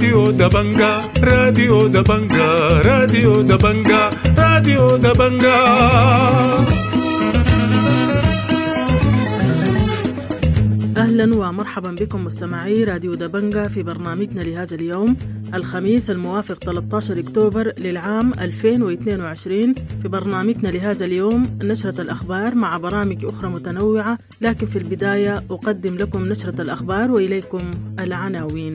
راديو دبنجا راديو دبنجا راديو دبنجا راديو دبنجا. أهلا ومرحبا بكم مستمعي راديو دبنجا في برنامجنا لهذا اليوم الخميس الموافق 13 أكتوبر للعام 2022. في برنامجنا لهذا اليوم نشرة الأخبار مع برامج أخرى متنوعة، لكن في البداية أقدم لكم نشرة الأخبار وإليكم العناوين.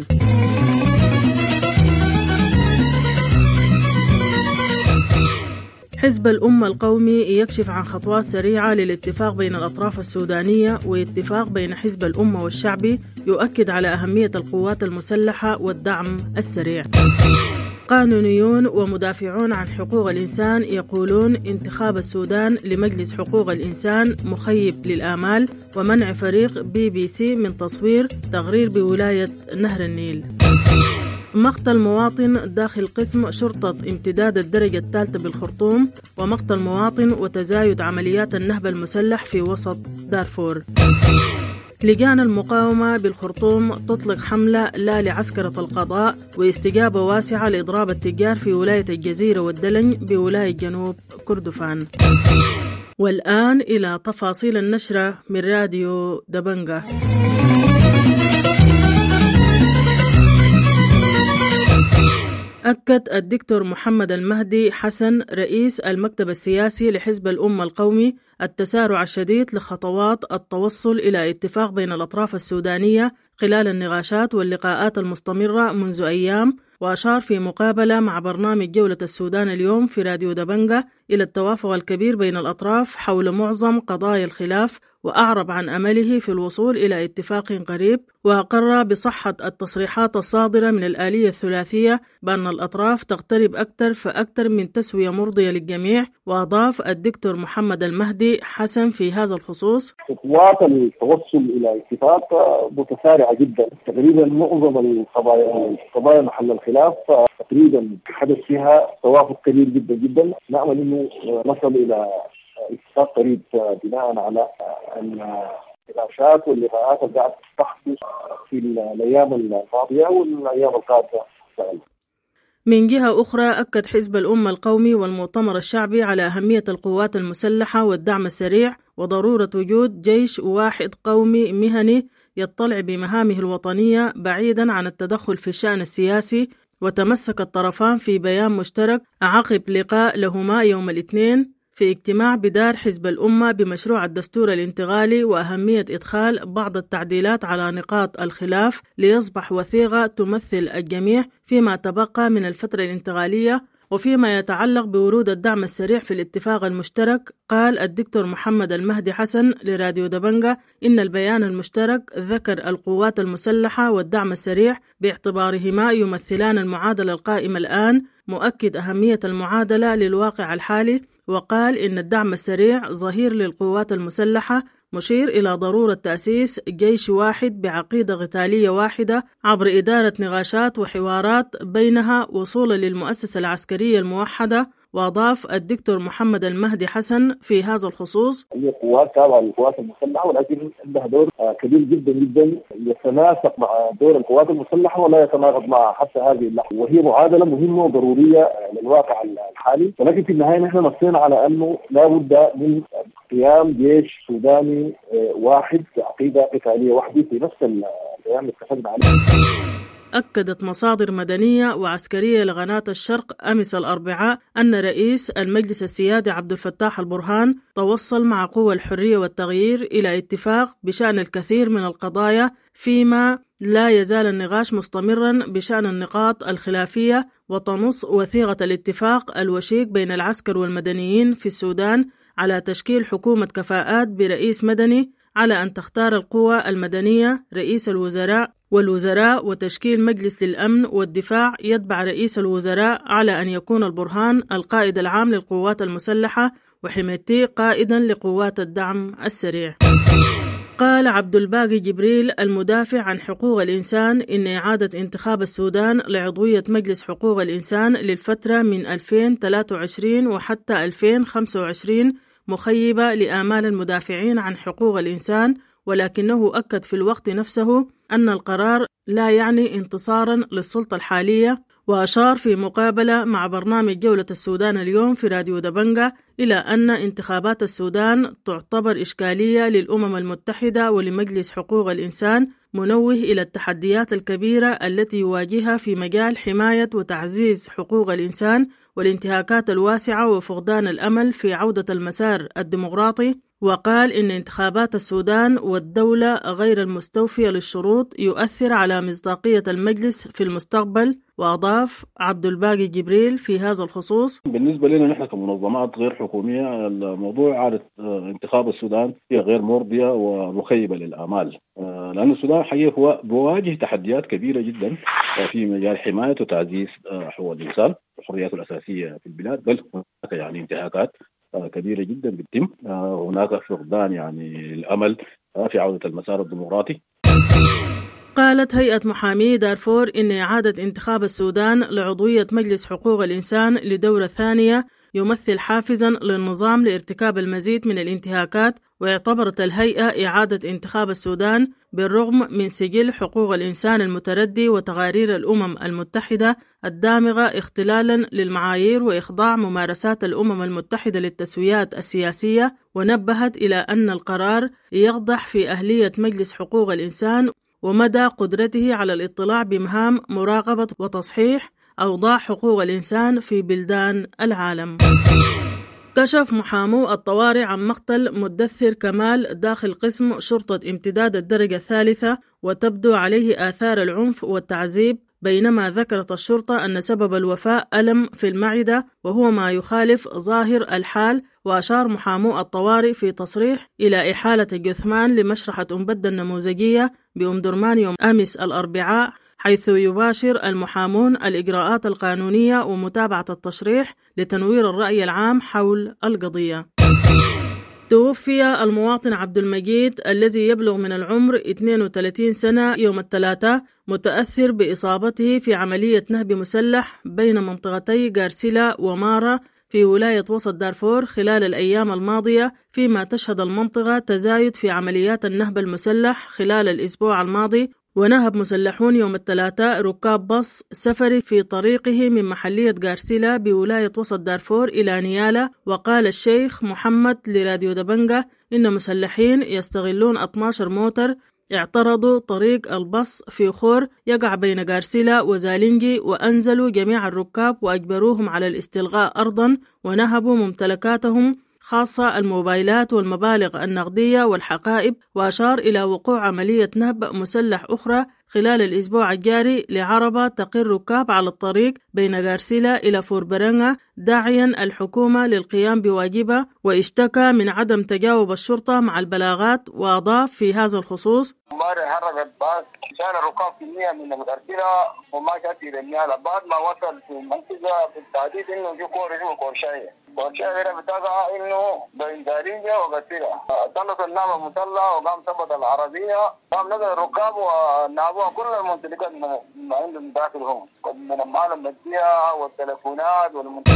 حزب الأمة القومي يكشف عن خطوات سريعة للاتفاق بين الأطراف السودانية، واتفاق بين حزب الأمة والشعبي يؤكد على أهمية القوات المسلحة والدعم السريع. قانونيون ومدافعون عن حقوق الإنسان يقولون انتخاب السودان لمجلس حقوق الإنسان مخيب للآمال، ومنع فريق BBC من تصوير تقرير بولاية نهر النيل. مقتل مواطن داخل قسم شرطة امتداد الدرجة الثالثة بالخرطوم، ومقتل مواطن وتزايد عمليات النهب المسلح في وسط دارفور. لجان المقاومة بالخرطوم تطلق حملة لا لعسكرة القضاء، واستجابة واسعة لإضراب التجار في ولاية الجزيرة والدلن بولاية جنوب كردفان. والآن إلى تفاصيل النشرة من راديو دبنجا. أكد الدكتور محمد المهدي حسن رئيس المكتب السياسي لحزب الأمة القومي التسارع الشديد لخطوات التوصل إلى اتفاق بين الأطراف السودانية خلال النقاشات واللقاءات المستمرة منذ أيام، وأشار في مقابلة مع برنامج جولة السودان اليوم في راديو دبنجا إلى التوافق الكبير بين الأطراف حول معظم قضايا الخلاف، وأعرب عن أمله في الوصول إلى اتفاق قريب، وأقر بصحة التصريحات الصادرة من الآلية الثلاثية بأن الأطراف تقترب أكثر فأكثر من تسوية مرضية للجميع. وأضاف الدكتور محمد المهدي حسن في هذا الخصوص: خطوات التوصل إلى اتفاق متسارعة جدا، تقريبا معظم القضايا محل الخلاف تقريبا حدث فيها توافق كبير جدا جدا. نأمل أنه نصل إلى اتفاق قريب بناء على النقاشات واللقاءات اللي قاعدة تحدث في الأيام الماضية والأيام القادمة. من جهة أخرى، أكد حزب الأمة القومي والمؤتمر الشعبي على أهمية القوات المسلحة والدعم السريع، وضرورة وجود جيش واحد قومي مهني يطلع بمهامه الوطنية بعيدا عن التدخل في الشأن السياسي. وتمسك الطرفان في بيان مشترك عقب لقاء لهما يوم الاثنين في اجتماع بدار حزب الأمة بمشروع الدستور الانتقالي، وأهمية إدخال بعض التعديلات على نقاط الخلاف ليصبح وثيقة تمثل الجميع فيما تبقى من الفترة الانتقالية. وفيما يتعلق بورود الدعم السريع في الاتفاق المشترك، قال الدكتور محمد المهدي حسن لراديو دبنجا إن البيان المشترك ذكر القوات المسلحة والدعم السريع باعتبارهما يمثلان المعادلة القائمة الآن، مؤكد أهمية المعادلة للواقع الحالي. وقال إن الدعم السريع ظهير للقوات المسلحة، مشير إلى ضرورة تأسيس جيش واحد بعقيدة قتالية واحدة عبر إدارة نقاشات وحوارات بينها وصولا للمؤسسة العسكرية الموحدة. وأضاف الدكتور محمد المهدي حسن في هذا الخصوص: هي قوات تابعة للقوات المسلحة، ولكن عندها دور كبير جدا جدا يتناسق مع دور القوات المسلحة ولا يتناقض مع حتى هذه اللحظة، وهي معادلة مهمة وضرورية للواقع الحالي. ولكن في النهاية نحن نصينا على أنه لا بد من قيام جيش سوداني واحد بعقيدة قتالية واحدة في نفس الأيام اللي اتفقنا عليها. أكدت مصادر مدنية وعسكرية لقناة الشرق أمس الأربعاء أن رئيس المجلس السيادي عبد الفتاح البرهان توصل مع قوى الحرية والتغيير إلى اتفاق بشأن الكثير من القضايا، فيما لا يزال النقاش مستمرا بشأن النقاط الخلافية. وتنص وثيقة الاتفاق الوشيك بين العسكر والمدنيين في السودان على تشكيل حكومة كفاءات برئيس مدني، على أن تختار القوى المدنية رئيس الوزراء والوزراء، وتشكيل مجلس للأمن والدفاع يتبع رئيس الوزراء، على أن يكون البرهان القائد العام للقوات المسلحة وحميتي قائدا لقوات الدعم السريع. قال عبد الباقي جبريل المدافع عن حقوق الإنسان إن إعادة انتخاب السودان لعضوية مجلس حقوق الإنسان للفترة من 2023 وحتى 2025 مخيبة لآمال المدافعين عن حقوق الإنسان، ولكنه أكد في الوقت نفسه أن القرار لا يعني انتصارا للسلطة الحالية. وأشار في مقابلة مع برنامج جولة السودان اليوم في راديو دبنجة إلى أن انتخابات السودان تعتبر إشكالية للأمم المتحدة ولمجلس حقوق الإنسان، منوه إلى التحديات الكبيرة التي يواجهها في مجال حماية وتعزيز حقوق الإنسان والانتهاكات الواسعة وفقدان الأمل في عودة المسار الديمقراطي. وقال إن انتخابات السودان والدولة غير المستوفية للشروط يؤثر على مصداقية المجلس في المستقبل. وأضاف عبد الباقي جبريل في هذا الخصوص: بالنسبة لنا نحن كمنظمات غير حكومية، الموضوع عادة انتخاب السودان هي غير مرضية ومخيبة للآمال، لأن السودان حقيقة هو بواجه تحديات كبيرة جدا في مجال حماية وتعزيز حقوق الإنسان والحريات الأساسية في البلاد، بل هناك يعني انتهاكات كبيرة جدا بتتم، هناك فقدان يعني الأمل في عودة المسار الديمقراطي. قالت هيئة محامي دارفور إن إعادة انتخاب السودان لعضوية مجلس حقوق الإنسان لدورة ثانية يمثل حافزاً للنظام لارتكاب المزيد من الانتهاكات. واعتبرت الهيئة إعادة انتخاب السودان بالرغم من سجل حقوق الإنسان المتردي وتقارير الأمم المتحدة الدامغة اختلالاً للمعايير وإخضاع ممارسات الأمم المتحدة للتسويات السياسية، ونبهت إلى أن القرار يقدح في أهلية مجلس حقوق الإنسان ومدى قدرته على الاطلاع بمهام مراقبة وتصحيح أوضاع حقوق الإنسان في بلدان العالم. كشف محامو الطوارئ عن مقتل مدثر كمال داخل قسم شرطة امتداد الدرجة الثالثة، وتبدو عليه آثار العنف والتعذيب، بينما ذكرت الشرطة أن سبب الوفاة ألم في المعدة وهو ما يخالف ظاهر الحال. وأشار محامو الطوارئ في تصريح إلى إحالة الجثمان لمشرحة أم بدة النموذجية بأم درمان يوم أمس الأربعاء، حيث يباشر المحامون الإجراءات القانونية ومتابعة التشريح لتنوير الرأي العام حول القضية. توفي المواطن عبد المجيد الذي يبلغ من العمر 32 سنة يوم الثلاثاء، متأثر بإصابته في عملية نهب مسلح بين منطقتي غارسيلا ومارا في ولاية وسط دارفور خلال الأيام الماضية، فيما تشهد المنطقة تزايد في عمليات النهب المسلح خلال الأسبوع الماضي. ونهب مسلحون يوم الثلاثاء ركاب باص سفري في طريقه من محلية غارسيلا بولاية وسط دارفور إلى نيالا. وقال الشيخ محمد لراديو دبنجة إن مسلحين يستغلون 12 موتر اعترضوا طريق الباص في خور يقع بين غارسيلا وزالينجي، وأنزلوا جميع الركاب وأجبروهم على الاستلغاء أرضا، ونهبوا ممتلكاتهم خاصة الموبايلات والمبالغ النقدية والحقائب. وأشار إلى وقوع عملية نهب مسلح أخرى خلال الأسبوع الجاري لعربة تقر ركاب على الطريق بين غارسيلا إلى فوربرنغا، داعيا الحكومة للقيام بواجبها، واشتكى من عدم تجاوب الشرطة مع البلاغات. وأضاف في هذا الخصوص: حركت باص شال الركاب كمية من الغرسيلة وما جات إلى النيالة، بعد ما وصل في المنطقة بالتحديد إنه جو كور اسمه كورشاية غير بتاعها إنه بين دارينجا وغرسيلة، طلت النام المسلح وقام ثبت العربية، قام نزل الركاب ونابوها كل الممتلكات عندهم داخلهم من المال المادية والتلفونات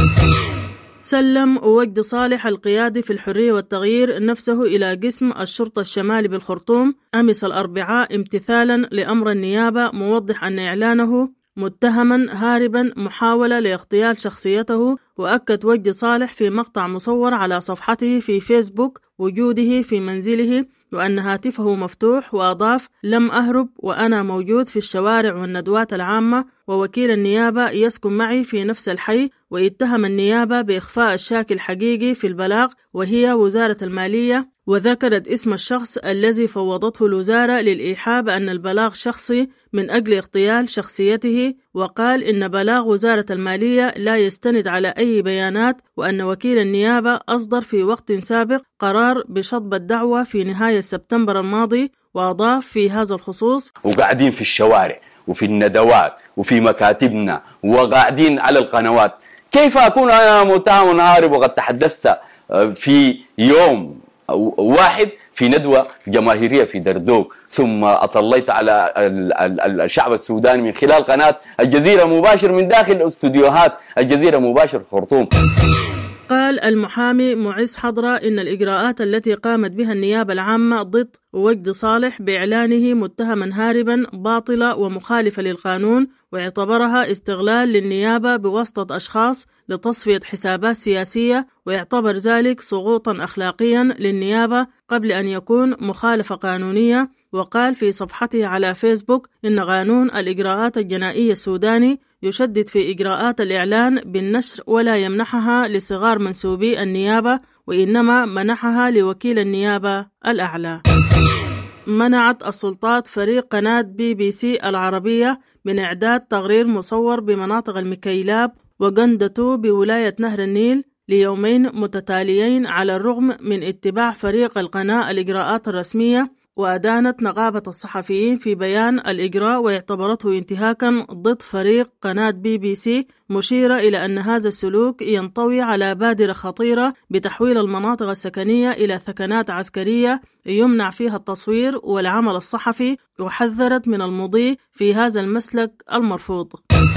سلم وجد صالح القيادي في الحرية والتغيير نفسه إلى قسم الشرطة الشمالي بالخرطوم أمس الأربعاء امتثالا لأمر النيابة، موضح أن إعلانه متهما هاربا محاولة لاغتيال شخصيته. وأكد وجد صالح في مقطع مصور على صفحته في فيسبوك وجوده في منزله وأن هاتفه مفتوح. وأضاف: لم أهرب وأنا موجود في الشوارع والندوات العامة، ووكيل النيابة يسكن معي في نفس الحي. واتهم النيابة بإخفاء الشاكل الحقيقي في البلاغ وهي وزارة المالية، وذكرت اسم الشخص الذي فوضته الوزارة للإيحاء بأن البلاغ شخصي من أجل اغتيال شخصيته. وقال إن بلاغ وزارة المالية لا يستند على أي بيانات، وأن وكيل النيابة أصدر في وقت سابق قرار بشطب الدعوة في نهاية سبتمبر الماضي. وأضاف في هذا الخصوص: وقاعدين في الشوارع وفي الندوات وفي مكاتبنا وقاعدين على القنوات، كيف أكون أنا متهم هارب وقد تحدثت في يوم واحد في ندوة جماهيرية في دردوق، ثم أطليت على الشعب السوداني من خلال قناة الجزيرة مباشر من داخل استوديوهات الجزيرة مباشر خرطوم. قال المحامي معز حضرة إن الإجراءات التي قامت بها النيابة العامة ضد وجد صالح بإعلانه متهما هاربا باطلة ومخالفة للقانون، واعتبرها استغلال للنيابة بواسطة أشخاص لتصفية حسابات سياسية، ويعتبر ذلك سقوطا أخلاقيا للنيابة قبل أن يكون مخالفة قانونية. وقال في صفحته على فيسبوك إن قانون الإجراءات الجنائية السوداني يشدد في إجراءات الإعلان بالنشر ولا يمنحها لصغار منسوبي النيابة، وإنما منحها لوكيل النيابة الأعلى. منعت السلطات فريق قناة BBC العربية من إعداد تقرير مصور بمناطق المكيلاب وقندتو بولاية نهر النيل ليومين متتاليين على الرغم من اتباع فريق القناة الإجراءات الرسمية. وأدانت نقابة الصحفيين في بيان الإجراء واعتبرته انتهاكا ضد فريق قناة BBC، مشيرة إلى أن هذا السلوك ينطوي على بادرة خطيرة بتحويل المناطق السكنية إلى ثكنات عسكرية يمنع فيها التصوير والعمل الصحفي، وحذرت من المضي في هذا المسلك المرفوض.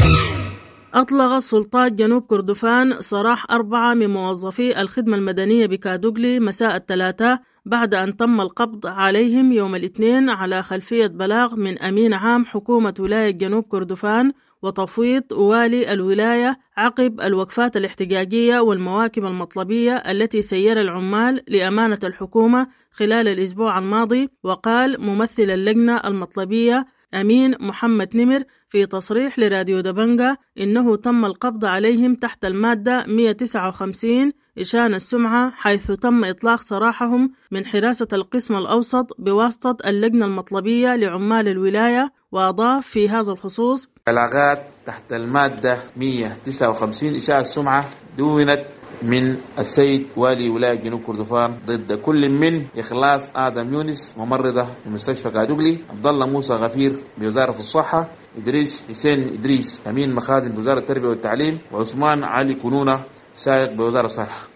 أطلق سلطات جنوب كردفان سراح 4 من موظفي الخدمة المدنية بكادوغلي مساء الثلاثاء بعد أن تم القبض عليهم يوم الاثنين على خلفية بلاغ من أمين عام حكومة ولاية جنوب كردفان وتفويض والي الولاية عقب الوقفات الاحتجاجية والمواكب المطلبية التي سير العمال لأمانة الحكومة خلال الأسبوع الماضي. وقال ممثل اللجنة المطلبية أمين محمد نمر في تصريح لراديو دبنجة إنه تم القبض عليهم تحت المادة 159 إشان السمعة، حيث تم إطلاق سراحهم من حراسة القسم الأوسط بواسطة اللجنة المطلبية لعمال الولاية. وأضاف في هذا الخصوص: بلاغات تحت المادة 159 إشاعة السمعة دونت من السيد والي ولاية جنوب كردفان ضد كل من إخلاص آدم يونس ممرضة في مستشفى كادوغلي، عبد الله موسى غفير بوزارة الصحة، إدريس حسين إدريس أمين مخازن بوزارة التربية والتعليم، وعثمان علي كنونة سائق بوزارة الصحة.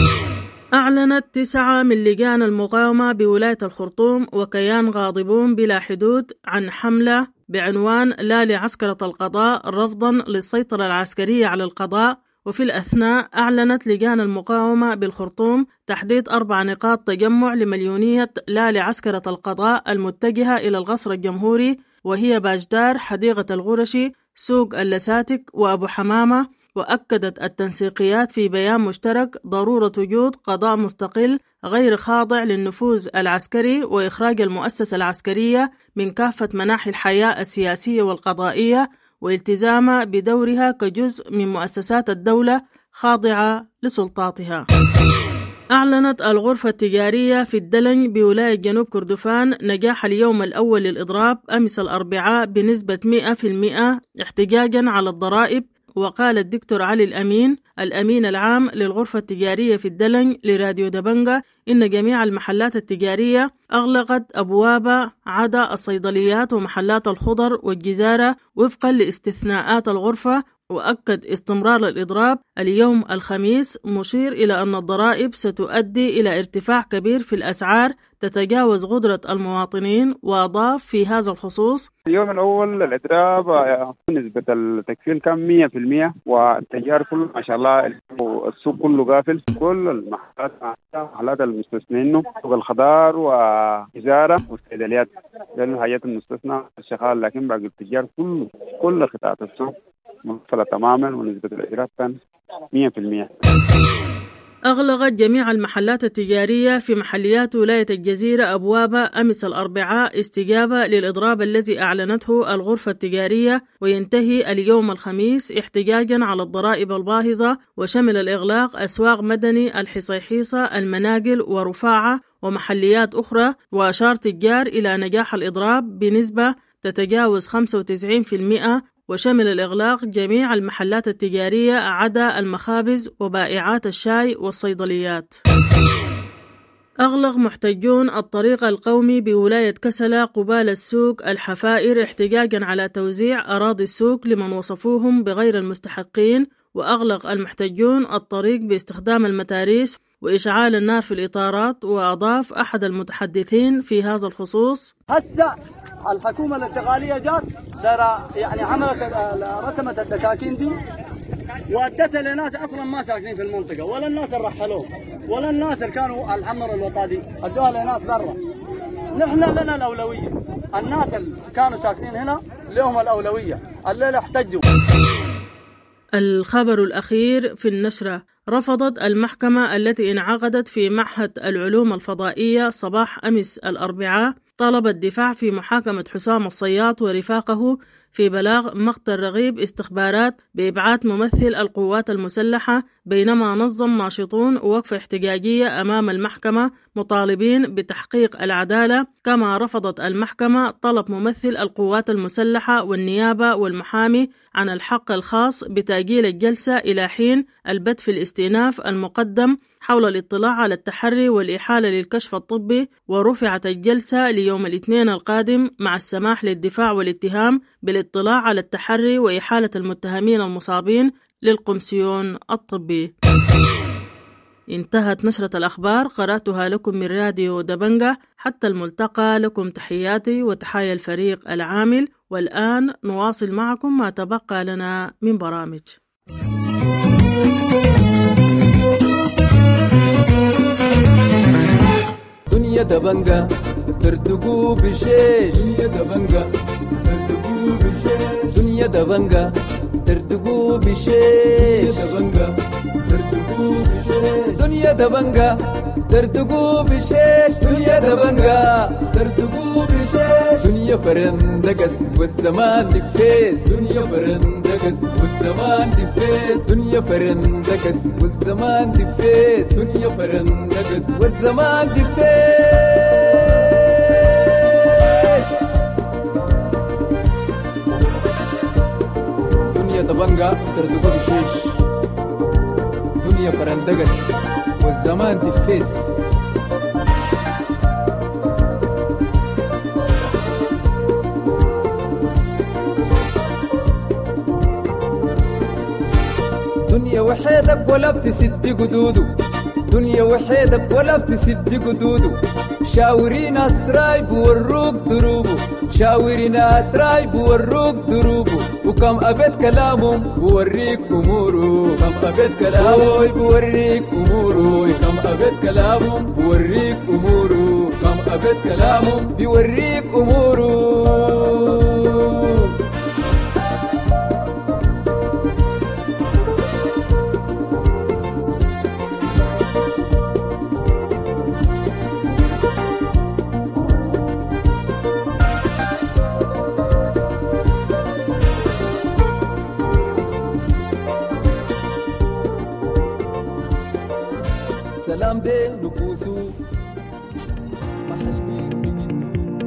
أعلنت 9 من لجان المقاومة بولاية الخرطوم وكيان غاضبون بلا حدود عن حملة بعنوان لا لعسكرة القضاء رفضا للسيطرة العسكرية على القضاء. وفي الأثناء أعلنت لجان المقاومة بالخرطوم تحديد 4 نقاط تجمع لمليونية لا لعسكرة القضاء المتجهة إلى القصر الجمهوري، وهي باجدار، حديقة الغرشي، سوق اللساتك وأبو حمامة. وأكدت التنسيقيات في بيان مشترك ضرورة وجود قضاء مستقل غير خاضع للنفوذ العسكري وإخراج المؤسسة العسكرية من كافة مناحي الحياة السياسية والقضائية، والتزامها بدورها كجزء من مؤسسات الدولة خاضعة لسلطاتها. أعلنت الغرفة التجارية في الدلنج بولاية جنوب كردفان نجاح اليوم الأول للإضراب أمس الأربعاء بنسبة 100% احتجاجا على الضرائب. وقال الدكتور علي الأمين الأمين العام للغرفة التجارية في الدلنج لراديو دبنجة إن جميع المحلات التجارية أغلقت أبواب عدا الصيدليات ومحلات الخضر والجزارة وفقا لاستثناءات الغرفة. وأكد استمرار الإضراب اليوم الخميس، مشير إلى أن الضرائب ستؤدي إلى ارتفاع كبير في الأسعار تتجاوز قدرة المواطنين. وأضاف في هذا الخصوص: اليوم الأول الإضراب نسبة التكفيل كان 100%، والتجار كله ما شاء الله السوق كله قافل، كل المحلات المستثنين سوق الخضار وجزارة والصيدليات لأنه حاجات المستثنى الشغال، لكن باقي التجار كل قطاعات السوق مقفلة تماما ونسبة الإضراب كان 100%. أغلقت جميع المحلات التجارية في محليات ولاية الجزيرة أبوابها أمس الأربعاء استجابة للإضراب الذي أعلنته الغرفة التجارية، وينتهي اليوم الخميس احتجاجا على الضرائب الباهظة. وشمل الإغلاق أسواق مدني، الحصيحيصة، المناقل ورفاعة ومحليات أخرى. وأشار تجار إلى نجاح الإضراب بنسبة تتجاوز 95%. وشمل الإغلاق جميع المحلات التجارية عدا المخابز وبائعات الشاي والصيدليات. أغلق محتجون الطريق القومي بولاية كسلا قبال السوق الحفائر احتجاجا على توزيع أراضي السوق لمن وصفوهم بغير المستحقين. وأغلق المحتجون الطريق باستخدام المتاريس وإشعال النار في الإطارات. وأضاف أحد المتحدثين في هذا الخصوص: هسه الحكومة الانتقالية جات يعني عملت رسمت الدكاكين دي وادتها لناس اصلا ما ساكنين في المنطقه، ولا الناس اللي رحلوه، ولا الناس اللي كانوا الحمر الوطادي ادوها لناس برا. نحن لنا الاولويه، الناس اللي كانوا ساكنين هنا لهم الاولويه، الليله احتجوا. الخبر الأخير في النشرة: رفضت المحكمة التي انعقدت في معهد العلوم الفضائية صباح أمس الأربعاء طلب الدفاع في محاكمة حسام الصياط ورفاقه في بلاغ مقتل رغيب استخبارات بإبعاد ممثل القوات المسلحة، بينما نظم ناشطون وقفة احتجاجية أمام المحكمة مطالبين بتحقيق العدالة. كما رفضت المحكمة طلب ممثل القوات المسلحة والنيابة والمحامي عن الحق الخاص بتأجيل الجلسة إلى حين البت في الاستئناف المقدم حول الاطلاع على التحري والإحالة للكشف الطبي، ورفعت الجلسة ليوم الاثنين القادم مع السماح للدفاع والاتهام بالاطلاع على التحري وإحالة المتهمين المصابين للقمسيون الطبي. انتهت نشرة الأخبار، قرأتها لكم من راديو دبنجة. حتى الملتقى، لكم تحياتي وتحايا الفريق العامل، والآن نواصل معكم ما تبقى لنا من برامج. دنيا دبنجة ترتقو بشيش، دنيا دبنجة ترتقو بشيش، دنيا دبنجة ترتقو بشيش، دنيا دبنجة ترتقو بشيش، دنيا دبنجة ترتقو بشيش، دنيا فرندقس والزمان دفيس، دنيا فرندقس والزمان دفيس، دنيا فرندقس والزمان دفيس، دنيا فرندقس والزمان دفيس. دنيا دبنجة ترتقو بشيش، دنيا فرندقس والزمان دفيس. دنيا وحيدك ولا بتسد قدودو، دنيا وحيدك ولا بتسد قدودو، شاورين اسراي بوروك دروبو، شاورين اسراي بوروك دروبو، وكم أبد كلامهم بوريك أموره، كم أبد كلامهم بوريك أموره، كم أبد كلامهم بوريك أموره، كم أبد كلامهم بوريك أموره. سلام دي نبوسو محل بيرو نجدو.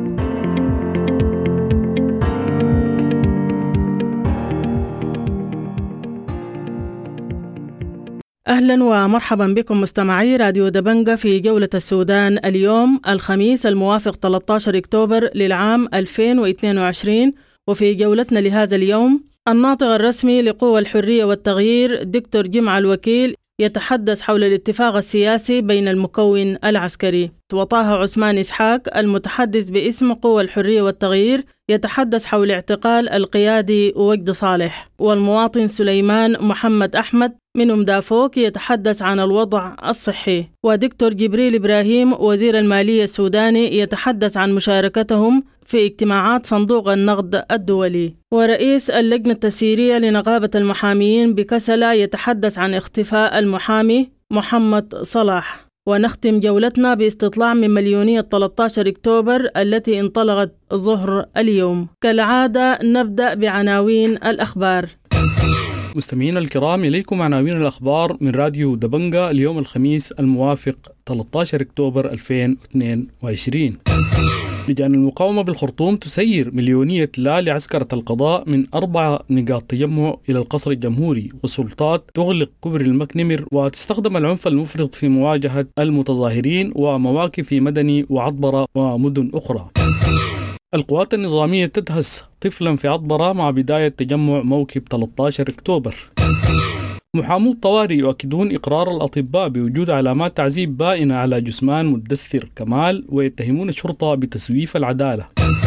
أهلا ومرحبا بكم مستمعي راديو دبنجة في جولة السودان اليوم الخميس الموافق 13 أكتوبر للعام 2022. وفي جولتنا لهذا اليوم الناطق الرسمي لقوى الحرية والتغيير دكتور جمعة الوكيل يتحدث حول الاتفاق السياسي بين المكون العسكري، وطه عثمان إسحاق المتحدث باسم قوى الحرية والتغيير يتحدث حول اعتقال القيادي وجد صالح، والمواطن سليمان محمد أحمد من مدافوك يتحدث عن الوضع الصحي، ودكتور جبريل إبراهيم وزير المالية السوداني يتحدث عن مشاركتهم في اجتماعات صندوق النقد الدولي، ورئيس اللجنة التسييرية لنقابة المحاميين بكسلة يتحدث عن اختفاء المحامي محمد صلاح. ونختم جولتنا باستطلاع من مليونية 13 أكتوبر التي انطلقت ظهر اليوم. كالعادة نبدأ بعناوين الأخبار. مستمعينا الكرام، إليكم عناوين الأخبار من راديو دبنجة اليوم الخميس الموافق 13 أكتوبر 2022. لجان المقاومة بالخرطوم تسير مليونية لا لعسكرة القضاء من 4 نقاط تجمع إلى القصر الجمهوري، والسلطات تغلق كوبري المكنمر وتستخدم العنف المفرط في مواجهة المتظاهرين ومواقف مدني وعطبرة ومدن أخرى. القوات النظامية تدهس طفلا في عطبرة مع بداية تجمع موكب 13 أكتوبر. محامو الطوارئ يؤكدون إقرار الأطباء بوجود علامات تعذيب بائنة على جثمان مدثر كمال، ويتهمون الشرطة بتسويف العدالة.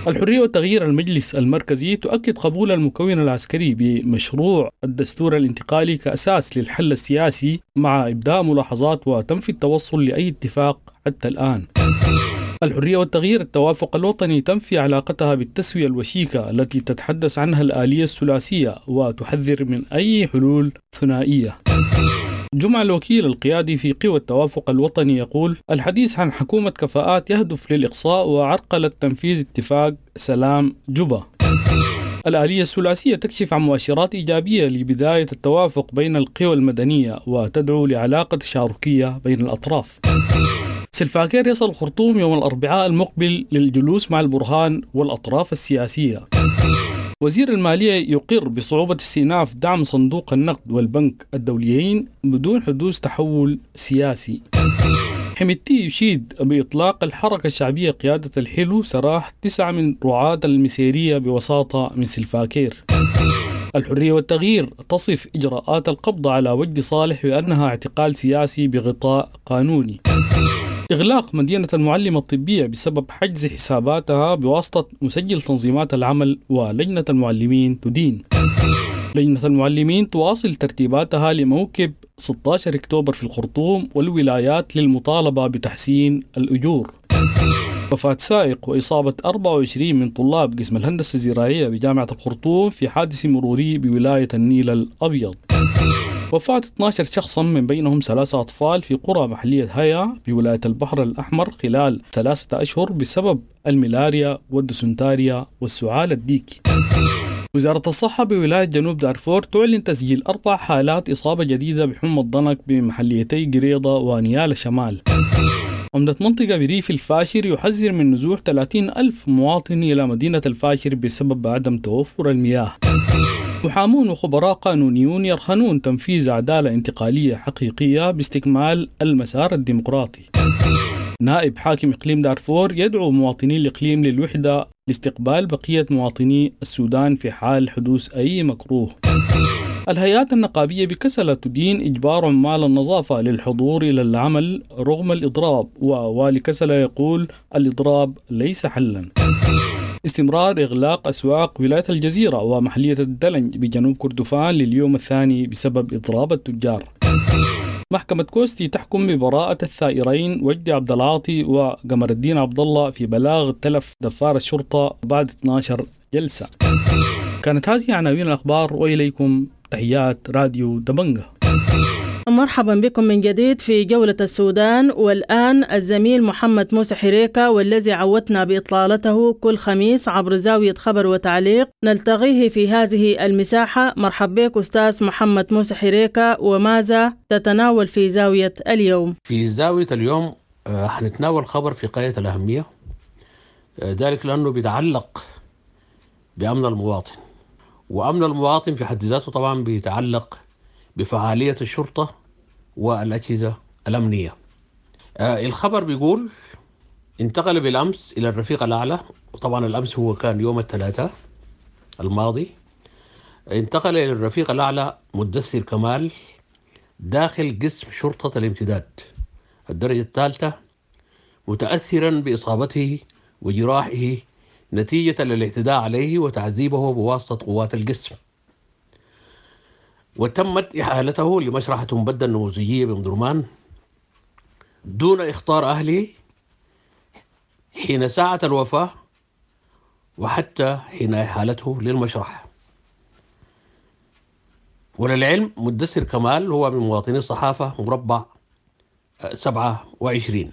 الحرية والتغيير المجلس المركزي تؤكد قبول المكون العسكري بمشروع الدستور الانتقالي كأساس للحل السياسي مع إبداء ملاحظات وتنفي التوصل لأي اتفاق حتى الآن. الحرية والتغيير التوافق الوطني تنفي علاقتها بالتسوية الوشيكة التي تتحدث عنها الآلية الثلاثية وتحذر من أي حلول ثنائية. جمع الوكيل القيادي في قوى التوافق الوطني يقول: الحديث عن حكومة كفاءات يهدف للإقصاء وعرقلة تنفيذ اتفاق سلام جوبا. الآلية الثلاثية تكشف عن مؤشرات إيجابية لبداية التوافق بين القوى المدنية وتدعو لعلاقة تشاركية بين الأطراف. سلفاكير يصل الخرطوم يوم الأربعاء المقبل للجلوس مع البرهان والأطراف السياسية. وزير المالية يقر بصعوبة استئناف دعم صندوق النقد والبنك الدوليين بدون حدوث تحول سياسي. حميدتي يشيد بإطلاق الحركة الشعبية قيادة الحلو سراح 9 من رعاة المسيرية بوساطة من سلفاكير. الحرية والتغيير تصف إجراءات القبض على وجد صالح بأنها اعتقال سياسي بغطاء قانوني. إغلاق مدينة المعلمة الطبية بسبب حجز حساباتها بواسطة مسجل تنظيمات العمل ولجنة المعلمين تدين. لجنة المعلمين تواصل ترتيباتها لموكب 16 أكتوبر في الخرطوم والولايات للمطالبة بتحسين الأجور. وفاة سائق وإصابة 24 من طلاب قسم الهندسة الزراعية بجامعة الخرطوم في حادث مروري بولاية النيل الأبيض. وفاة 12 شخصا من بينهم 3 أطفال في قرى محلية هيا بولاية البحر الأحمر خلال 3 أشهر بسبب الملاريا والديسنتاريا والسعال الديكي. وزارة الصحة بولاية جنوب دارفور تعلن تسجيل 4 حالات إصابة جديدة بحمى الضنك بمحليتي قريضة ونيال شمال. عمدة منطقة بريف الفاشر يحذر من نزوح 30,000 مواطن إلى مدينة الفاشر بسبب عدم توفر المياه. محامون وخبراء قانونيون يرهنون تنفيذ عدالة انتقالية حقيقية باستكمال المسار الديمقراطي. نائب حاكم إقليم دارفور يدعو مواطني الإقليم للوحدة لاستقبال بقية مواطني السودان في حال حدوث أي مكروه. الهيئات النقابية بكسلة تدين إجبار عمال النظافة للحضور إلى العمل رغم الإضراب، ووالي كسلة يقول الإضراب ليس حلا. استمرار إغلاق أسواق ولاية الجزيرة ومحلية الدلنج بجنوب كردفان لليوم الثاني بسبب إضراب التجار. محكمة كوستي تحكم ببراءة الثائرين وجدي عبد العاطي وقمر الدين عبد الله في بلاغ تلف دفار الشرطة بعد 12 جلسة. كانت هذه عناوين الأخبار، وإليكم تحيات راديو دبنجة. مرحبا بكم من جديد في جولة السودان. والآن الزميل محمد موسى حريكة، والذي عودنا بإطلالته كل خميس عبر زاوية خبر وتعليق نلتقيه في هذه المساحة. مرحبا بك أستاذ محمد موسى حريكة، وماذا تتناول في زاوية اليوم؟ في زاوية اليوم حنتناول خبر في غاية الأهمية، ذلك لأنه بيتعلق بأمن المواطن، وأمن المواطن في حد ذاته طبعا بيتعلق بفعالية الشرطة والأجهزة الأمنية. الخبر بيقول انتقل بالأمس إلى الرفيق الأعلى، وطبعا الأمس هو كان يوم الثلاثاء الماضي، انتقل إلى الرفيق الأعلى مدثر كمال داخل قسم شرطة الامتداد الدرجة الثالثة، متأثرا بإصابته وجراحه نتيجة للاعتداء عليه وتعذيبه بواسطة قوات القسم، وتمت إحالته لمشرحة مبدة النموذجية بمدرمان دون إخطار أهله حين ساعة الوفاة وحتى حين إحالته للمشرح. وللعلم مدثر كمال هو من مواطني الصحافة مربع 27.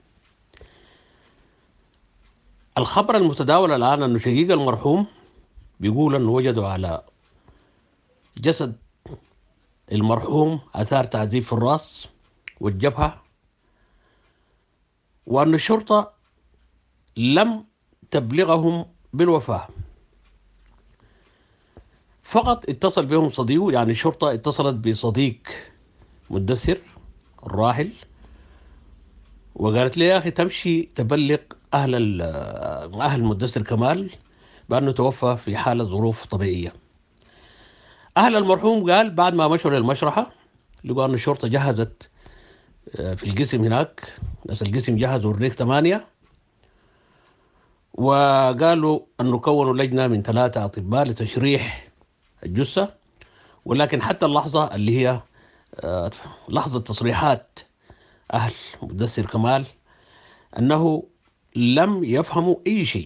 الخبر المتداول الآن أن شقيق المرحوم بيقول أنه وجدوا على جسد المرحوم آثار تعذيب في الرأس والجبهة، وأن الشرطة لم تبلغهم بالوفاة، فقط اتصل بهم صديقه، يعني الشرطة اتصلت بصديق مدثر الراحل وقالت لي يا أخي تمشي تبلغ أهل مدثر كمال بأنه توفى في حالة ظروف طبيعية. أهل المرحوم قال بعد ما مشوا للمشرحة لقوا أن الشرطة جهزت في القسم هناك، ناس القسم جهزوا رنيك 8 وقالوا أنه كونوا لجنة من 3 أطباء لتشريح الجثة، ولكن حتى اللحظة اللي هي لحظة تصريحات أهل مدثر كمال أنه لم يفهموا أي شيء.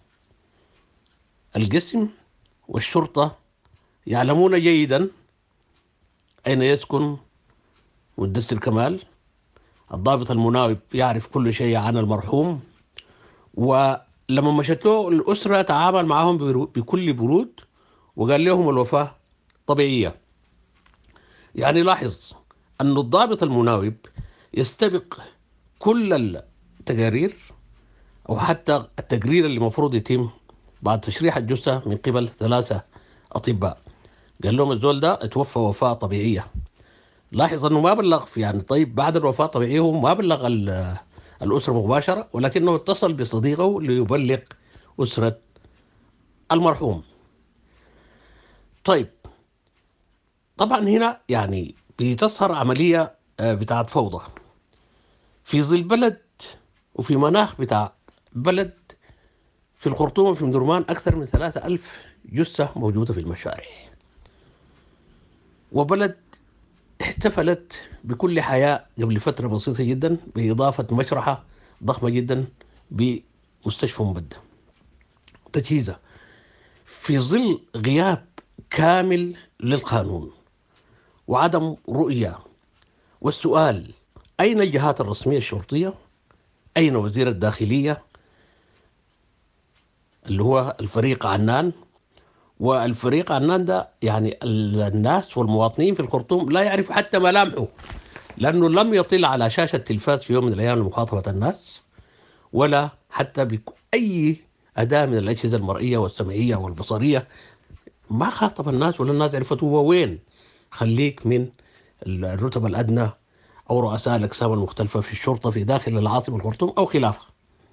القسم والشرطة يعلمون جيدا أين يسكن مدثر كمال. الضابط المناوب يعرف كل شيء عن المرحوم، ولما مشت له الأسرة تعامل معهم بكل برود وقال لهم الوفاة طبيعية. يعني لاحظ أن الضابط المناوب يستبق كل التقارير أو حتى التقرير اللي مفروض يتم بعد تشريح الجثة من قبل 3 أطباء. قال لهم الزول ده اتوفى وفاة طبيعية. لاحظ أنه ما بلغ يعني طيب بعد الوفاة الطبيعية هو ما بلغ الأسرة مباشرة، ولكنه اتصل بصديقه ليبلغ أسرة المرحوم. طيب طبعا هنا يعني بتظهر عملية بتاعت فوضى في ظل بلد وفي مناخ بتاع بلد. في الخرطوم وفي مدرمان أكثر من 3000 جثة موجودة في المشارع، وبلد احتفلت بكل حياة قبل فترة بسيطة جدا بإضافة مشرحة ضخمة جدا بمستشفى مبدة تجهيزها في ظل غياب كامل للقانون وعدم رؤية. والسؤال أين الجهات الرسمية الشرطية؟ أين وزير الداخلية اللي هو الفريق عنان؟ والفريق عنان ده يعني الناس والمواطنين في الخرطوم لا يعرفوا حتى ملامحه، لأنه لم يطل على شاشة التلفاز في يوم من الأيام لمخاطبة الناس، ولا حتى بأي أداة من الأجهزة المرئية والسمعية والبصرية. ما خاطب الناس ولا الناس عرفت هو وين. خليك من الرتب الأدنى أو رؤساء الأقسام المختلفة في الشرطة في داخل العاصمة الخرطوم أو خلافها.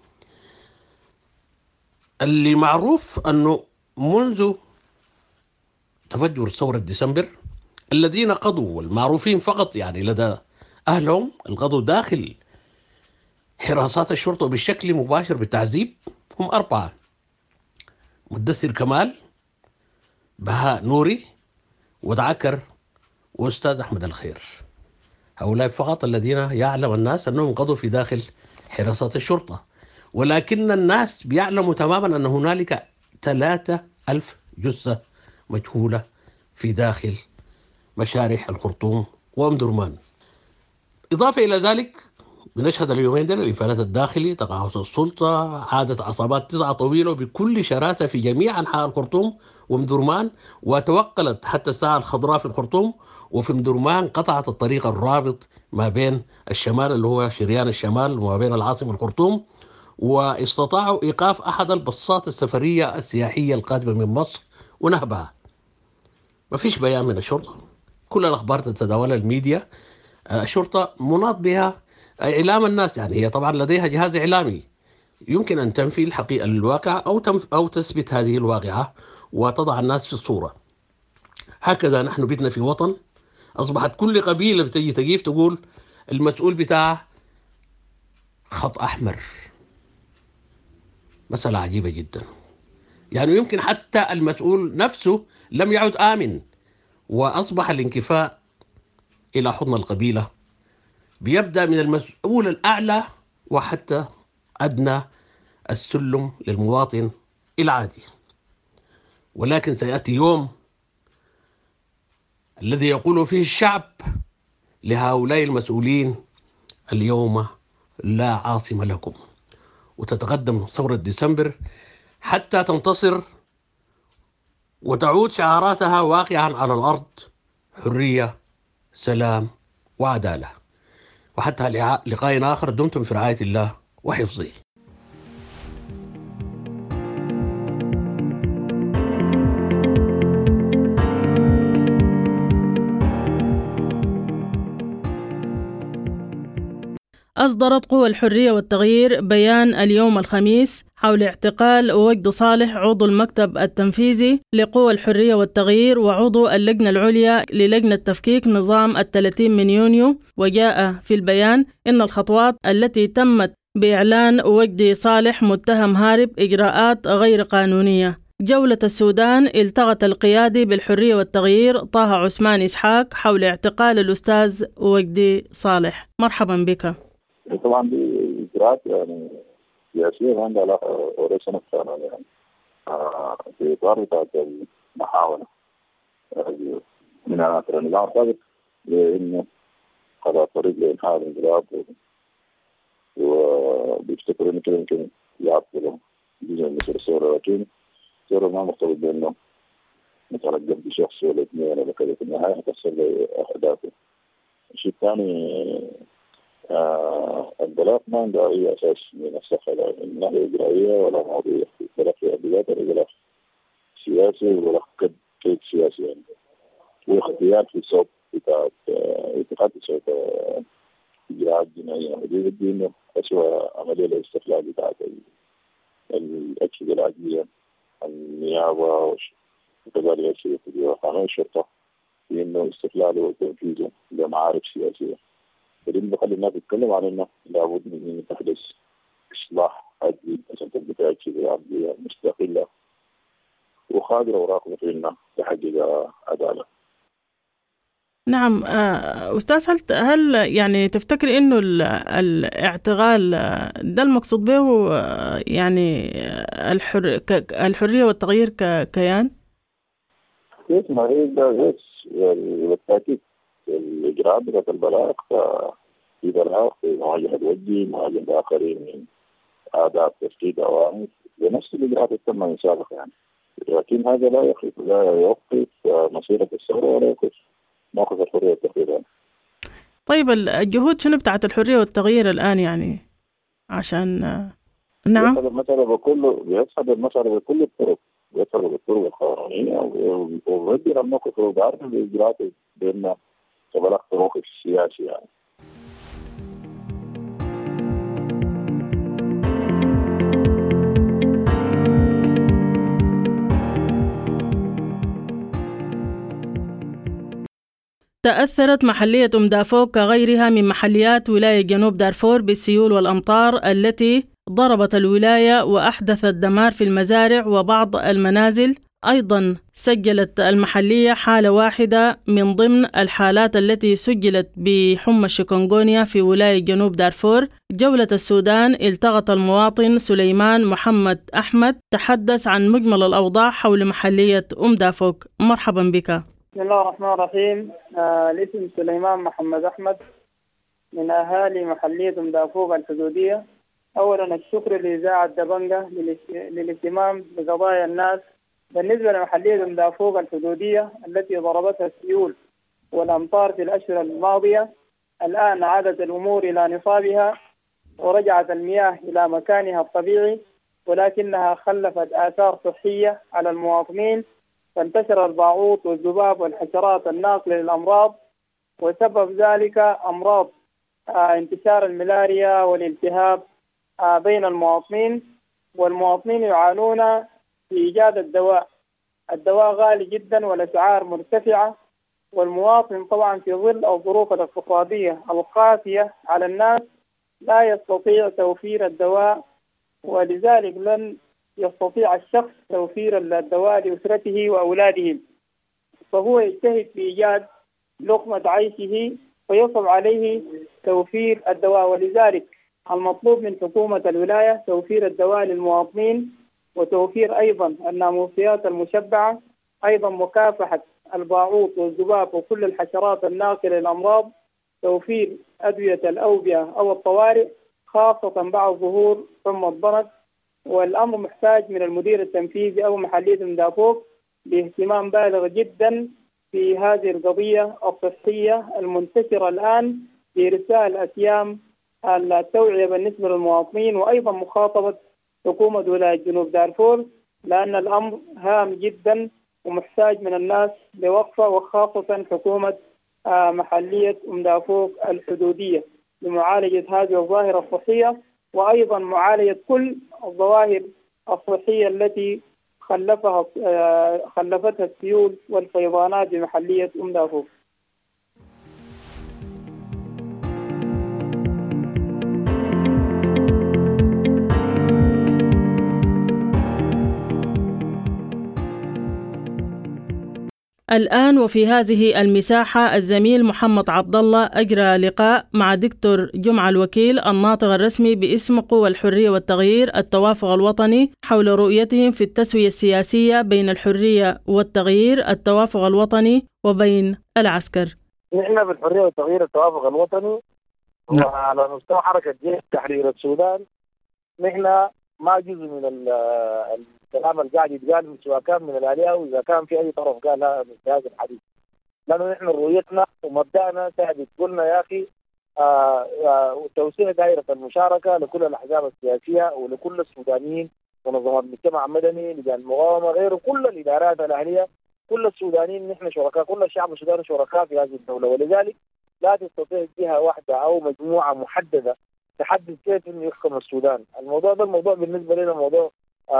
اللي معروف أنه منذ تفجر ثورة ديسمبر الذين قضوا والمعروفين فقط يعني لدى أهلهم القضوا داخل حراسات الشرطة بشكل مباشر بالتعذيب هم 4: مدثر كمال، بهاء نوري، ودعكر، وأستاذ أحمد الخير. هؤلاء فقط الذين يعلم الناس أنهم قضوا في داخل حراسات الشرطة، ولكن الناس بيعلموا تماما أن هنالك 3000 جثة مجهولة في داخل مشارح الخرطوم وأمدرمان. إضافة إلى ذلك بنشهد اليومين دول الانفلات الداخلي، تقاعس السلطة، عادة عصابات 9 طويلة بكل شراسة في جميع أنحاء الخرطوم ومدرمان، وتوقلت حتى الساعة الخضراء في الخرطوم. وفي مدرمان قطعت الطريق الرابط ما بين الشمال اللي هو شريان الشمال وما بين العاصمة الخرطوم، واستطاعوا إيقاف أحد البصات السفرية السياحية القادمة من مصر ونهبها. ما فيش بيان من الشرطة، كل الأخبار تتداولها الميديا. الشرطة مناط بها إعلام الناس، يعني هي طبعا لديها جهاز إعلامي يمكن أن تنفي الحقيقة الواقعة أو تثبت هذه الواقعة وتضع الناس في الصورة. هكذا نحن بدنا في وطن أصبحت كل قبيلة بتجي تقيف تقول المسؤول بتاعه خط أحمر. مسألة عجيبة جدا، يعني يمكن حتى المسؤول نفسه لم يعد آمن، وأصبح الانكفاء إلى حضن القبيلة بيبدأ من المسؤول الأعلى وحتى أدنى السلم للمواطن العادي. ولكن سيأتي يوم الذي يقول فيه الشعب لهؤلاء المسؤولين اليوم لا عاصم لكم، وتتقدم ثورة ديسمبر حتى تنتصر وتعود شعاراتها واقعا على الأرض: حرية، سلام، وعدالة. وحتى لقاء آخر، دمتم في رعاية الله وحفظه. أصدرت قوى الحرية والتغيير بيان اليوم الخميس حول اعتقال وجد صالح عضو المكتب التنفيذي لقوى الحرية والتغيير وعضو اللجنة العليا للجنة تفكيك نظام 30 من يونيو. وجاء في البيان إن الخطوات التي تمت بإعلان وجدي صالح متهم هارب إجراءات غير قانونية. جولة السودان التغت القيادي بالحرية والتغيير طه عثمان إسحاق حول اعتقال الأستاذ وجدي صالح. مرحبا بك. طبعا دي إجراءات يعني سياسية ما عندها علاقة وليس نفسها يعني في إطار بتاعت المحاولة من عناصر النظام السابق لأنه قضى طريق لإنهاء الانقلاب وبيفتكروا إنه كده يمكن يعطلوا جزء من مسيرة الثورة، لكن الثورة ما مرتبط بأنه مثلا قبل شخص ولا اثنين ولا كذا، في النهاية هتحصل لأهدافه. الشيء الثاني البلاغ ما عنده أي أساس من الصحة لا من ناحية إجرائية ولا موضوعية. البلاغ في أدوات البلاغ سياسي ولا كيد سياسي يعني، واختيار في صوب بتاعت اعتقاد صوب إجراءات جنائية، ودي بدي إنه أسوأ عملية الاستقلال بتاعت الأجهزة العدلية النيابة وكذلك قانون الشرطة في إنه استقلاله وتنفيذه لمعارف سياسية. فدي بخلي الناس تتكلم عن إنه لابد من إنه تحدث إصلاح عدلي عشان تبقى في أجهزة عدلية مستقلة وقادرة وراقبة في إنه تحقق عدالة. نعم أستاذ، هل يعني تفتكر إنه الاعتقال ده المقصود به يعني الحرية والتغيير ككيان؟ اسمع ده بالتأكيد الإجراءات بتاعت البلاغ في بلاغ في مواجهة وجهي مواجهة آخرين من آداب تفكيك أوامر بنفس الإجراءات التم من سابق يعني، لكن هذا لا يوقف مسيرة الثورة ولا يوقف موقف الحرية والتغيير. طيب الجهود شنو بتاعت الحرية والتغيير الآن يعني عشان نعم يسحب المسألة بكل الطرق، يسحب بالطرق القانونية ويبدأ الموقف ويعرف الإجراءات بأن تبلغ موقف سياسي يعني. تأثرت محلية دافوك كغيرها من محليات ولاية جنوب دارفور بالسيول والأمطار التي ضربت الولاية وأحدثت دمار في المزارع وبعض المنازل. أيضا سجلت المحلية حالة واحدة من ضمن الحالات التي سجلت بحمى الشيكونغونيا في ولاية جنوب دارفور. جولة السودان التقط المواطن سليمان محمد أحمد تحدث عن مجمل الأوضاع حول محلية دافوك. مرحبا بك. بسم الله الرحمن الرحيم. الاسم سليمان محمد أحمد من أهالي محلية دافوق الحدودية. أولا الشكر لإذاعة دبنجة للاهتمام بقضايا الناس. بالنسبة لمحلية دافوق الحدودية التي ضربتها السيول والأمطار في الأشهر الماضية، الآن عادت الأمور إلى نصابها ورجعت المياه إلى مكانها الطبيعي، ولكنها خلفت آثار صحية على المواطنين، فانتشر الباعوض والذباب والحشرات الناقلة للأمراض، وسبب ذلك أمراض انتشار الملاريا والالتهاب بين المواطنين، والمواطنين يعانون في إيجاد الدواء غالي جدا والأسعار مرتفعة، والمواطن طبعا في ظل الظروف الاقتصادية القاسية على الناس لا يستطيع توفير الدواء، ولذلك لن يستطيع الشخص توفير الدواء لأسرته وأولاده، فهو يجتهد في إيجاد لقمة عيشه ويصعب عليه توفير الدواء. ولذلك المطلوب من حكومة الولاية توفير الدواء للمواطنين، وتوفير أيضا الناموسيات المشبعة، أيضا مكافحة الباعوض والذباب وكل الحشرات الناقلة للأمراض، توفير أدوية الأوبئة أو الطوارئ خاصة بعد ظهور حمى الضرس. والأمر محتاج من المدير التنفيذي أو محلية دافوق باهتمام بالغ جدا في هذه القضية الصحية المنتشرة الآن، بإرسال أسيام التوعية بالنسبة للمواطنين، وأيضا مخاطبة حكومة ولاية جنوب دارفور، لأن الأمر هام جدا ومحتاج من الناس لوقفة، وخاصة حكومة محلية دافوق الحدودية لمعالجة هذه الظاهرة الصحية، وأيضا معالجة كل الظواهر الصحية التي خلفتها السيول والفيضانات بمحلية دافوق. الآن وفي هذه المساحة الزميل محمد عبد الله أجرى لقاء مع دكتور جمعة الوكيل الناطق الرسمي باسم قوى الحرية والتغيير التوافق الوطني حول رؤيتهم في التسوية السياسية بين الحرية والتغيير التوافق الوطني وبين العسكر. نحن بالحرية والتغيير التوافق الوطني وعلى مستوى حركة جيش تحرير السودان نحن ما جزء من الكلام اللي قاعد يتقال سواء كان من الآلية أو إذا كان في أي طرف قالها في هذا الحديث، لأنه نحن رؤيتنا ومبدأنا ثابت. قلنا يا أخي توسيع دائرة المشاركة لكل الأحزاب السياسية ولكل السودانيين، منظمات المجتمع المدني، لجان المقاومة، غيره كل الإدارات الأهلية، كل السودانيين نحن شركاء، كل الشعب السوداني شركاء في هذه الدولة. ولذلك لا تستطيع جهة واحدة أو مجموعة محددة تحدد كيف إنه يحكم السودان. الموضوع ده الموضوع بالنسبة لنا موضوع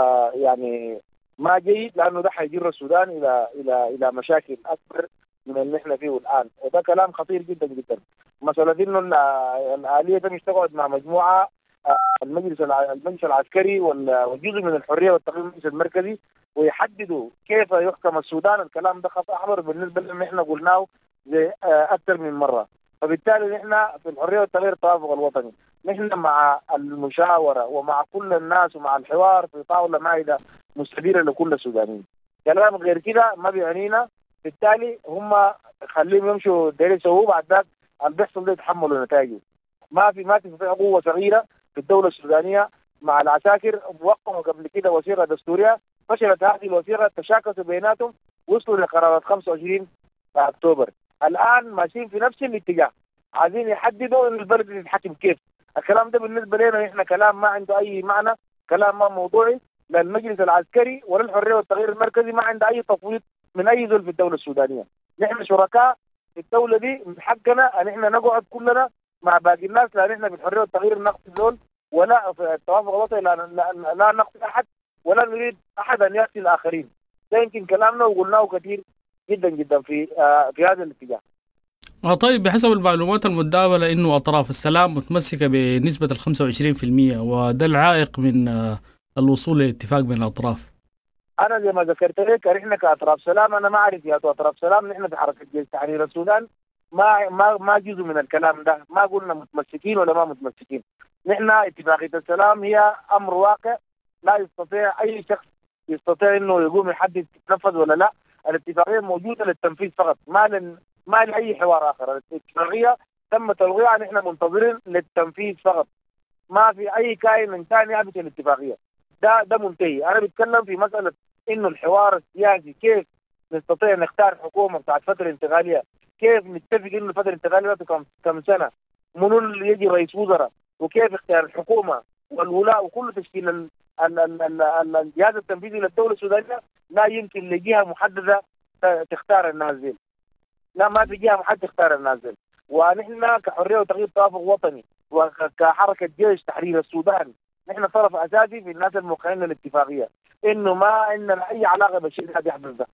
يعني ما جيد، لأنه ده حيجر السودان إلى مشاكل أكبر من اللي نحن فيه الآن، وده كلام خطير جدا جدا. مسألة إنه الآلية ده مش تقعد مع مجموعة المجلس العسكري والجزء من الحرية والتغيير المجلس المركزي ويحددوا كيف يحكم السودان. الكلام ده خطأ أحمر بالنسبة لنا، نحن قلناه أكثر من مرة. فبالتالي نحن في الحرية والتغيير التوافق الوطني نحن مع المشاورة ومع كل الناس ومع الحوار في طاولة مائدة مستديرة لكل السودانيين. كلام غير كده ما بيعنينا. بالتالي هم خليهم يمشوا دايرين يسووه، بعد ذاك اللي بيحصل ده يتحملوا نتائجه. ما تستطيع قوة صغيرة في الدولة السودانية مع العساكر. وقعوا قبل كده وثيقة دستورية، فشلت هذه الوثيقة، تشاكسوا بيناتهم، وصلوا لقرارات 25 أكتوبر. الآن ماشيين في نفس الاتجاه، عايزين يحددوا إن البلد يتحكم كيف. الكلام ده بالنسبة لنا إحنا كلام ما عنده أي معنى، كلام ما موضوعي. لا المجلس العسكري ولا الحرية والتغيير المركزي ما عنده أي تفويض من أي زول في الدولة السودانية. نحن شركاء في الدولة دي، من حقنا أن إحنا نقعد كلنا مع باقي الناس، لا نحن في الحرية والتغيير نقصد زول ولا في التوافق الوطني لا نقصد أحد ولا نريد أحد أن يأتي الآخرين. ده يمكن كلامنا وقلناه كثير جدا جدا في هذا الاتجاه. طيب، بحسب المعلومات المتداولة إنه أطراف السلام متمسكة بنسبة 25%، وده العائق من الوصول لاتفاق بين الأطراف. أنا زي ما ذكرت لك إحنا كأطراف سلام، أنا ما أعرف يا أطراف سلام، نحن في حركة جيش تحرير السودان ما جزء من الكلام ده، ما قلنا متمسكين ولا ما متمسكين. نحن اتفاقية السلام هي أمر واقع، لا يستطيع أي شخص يستطيع إنه يقوم يحدد تنفذ ولا لا. الاتفاقية موجودة للتنفيذ فقط، ما لأي حوار آخر. الاتفاقية تم تلغيها، نحن منتظرين للتنفيذ فقط، ما في أي كائن من ثاني يعبث الاتفاقية. ده منتهي. أنا بتكلم في مسألة إنه الحوار السياسي، كيف نستطيع نختار حكومة بتاعت فترة انتقالية، كيف نتفق إنه الفترة الانتقالية كم سنة، منو اللي يجي رئيس وزراء، وكيف اختيار الحكومة والولاء وكل تشكيل الجهاز التنفيذي للدولة السودانية، لا يمكن لجهة محددة تختار الناس دي. لا، ما في جهة محددة تختار الناس دي. ونحن كحرية وتغيير توافق وطني وكحركة جيش تحرير السودان نحن طرف أساسي في الناس الموقعين للاتفاقية، إنه ما عندنا أي علاقة بالشيء اللي يحدث ده.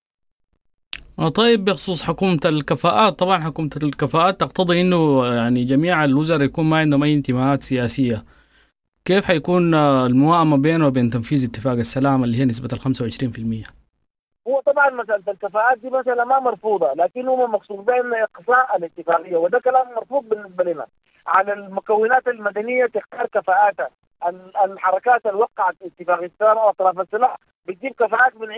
طيب، بخصوص حكومة الكفاءات، طبعا حكومة الكفاءات تقتضي إنه يعني جميع الوزراء يكون ما عندهم أي انتماءات سياسية. كيف حيكون الموائمة بينه وبين تنفيذ اتفاق السلام اللي هي نسبة 25%؟ هو طبعا مسألة الكفاءات دي مسألة ما مرفوضة، لكن هو مقصود بأن إقصاء الاتفاقية، وده كلام مرفوض بالنسبة لنا. على المكونات المدنية تختار كفاءاتها. الحركات اللي وقعت اتفاقية السلام أو أطراف السلاح بتجيب كفاءات من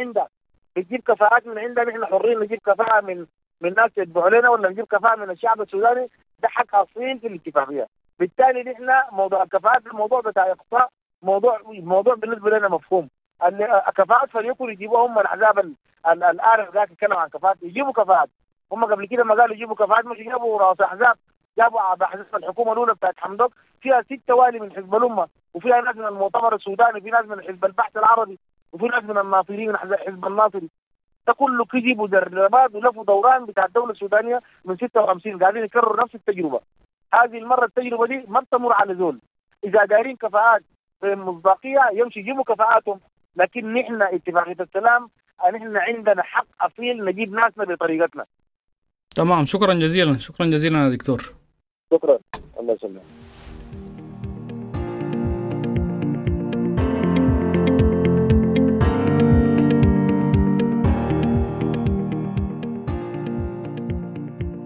عندها، نحن حرين نجيب كفاءة من ناس يتبعوا لنا ولا نجيب كفاءة من الشعب السوداني، ده حق أصيل في الاتفاقية. بالتالي نحن موضوع الكفاءات، الموضوع بتاع إقصاء موضوع بالنسبة لنا مفهوم. الكفاءات فليكن يجيبوها هم الأحزاب الآن ذاك يتكلم عن كفاءات، يجيبوا كفاءات. هم قبل كده ما قالوا يجيبوا كفاءات، مش جابوا رؤساء أحزاب، جابوا أحزاب الحكومة الأولى بتاعت حمدوك فيها 6 والي من حزب الأمة، وفيها ناس من المؤتمر السوداني، في ناس من حزب البحث العربي، وفي ناس من الناصريين من حزب الناصري. ده كله كذب ودربات ولفوا دوران بتاع الدولة السودانية من 56 قاعدين يكرروا نفس التجربة. هذه المرة التجربة دي ما بتمر على زول. إذا دايرين كفاءات مصداقية يمشي يجيبوا كفاءاتهم، لكن نحن اتفاقية السلام نحن عندنا حق أصيل نجيب ناسنا بطريقتنا. تمام، شكرا جزيلا يا دكتور. شكرا، الله يسلمك.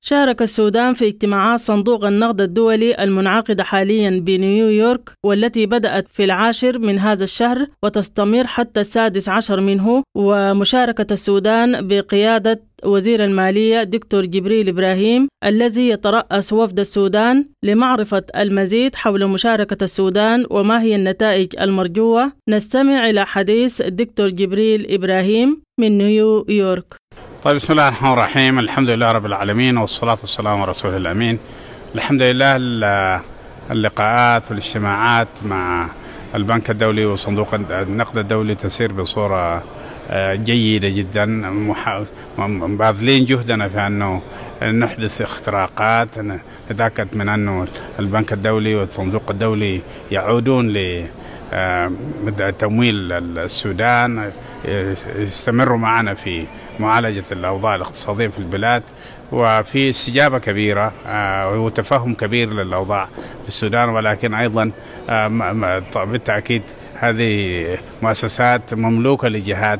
شارك السودان في اجتماعات صندوق النقد الدولي المنعقدة حاليا بنيويورك، والتي بدأت في 10 من هذا الشهر وتستمر حتى 16 منه، ومشاركة السودان بقيادة وزير المالية دكتور جبريل إبراهيم الذي يترأس وفد السودان لمعرفة المزيد حول مشاركة السودان وما هي النتائج المرجوة. نستمع إلى حديث الدكتور جبريل إبراهيم من نيويورك. طيب، بسم الله الرحمن الرحيم. الحمد لله رب العالمين، والصلاة والسلام على رسوله الأمين. الحمد لله اللقاءات والاجتماعات مع البنك الدولي وصندوق النقد الدولي تسير بصورة جيدة جدا، باذلين جهدنا في أنه نحدث اختراقات، نتأكد من أنه البنك الدولي والصندوق الدولي يعودون لتمويل السودان، يستمروا معنا في معالجة الأوضاع الاقتصادية في البلاد، وفي استجابة كبيرة وتفهم كبير للأوضاع في السودان. ولكن أيضا بالتأكيد هذه مؤسسات مملوكة لجهات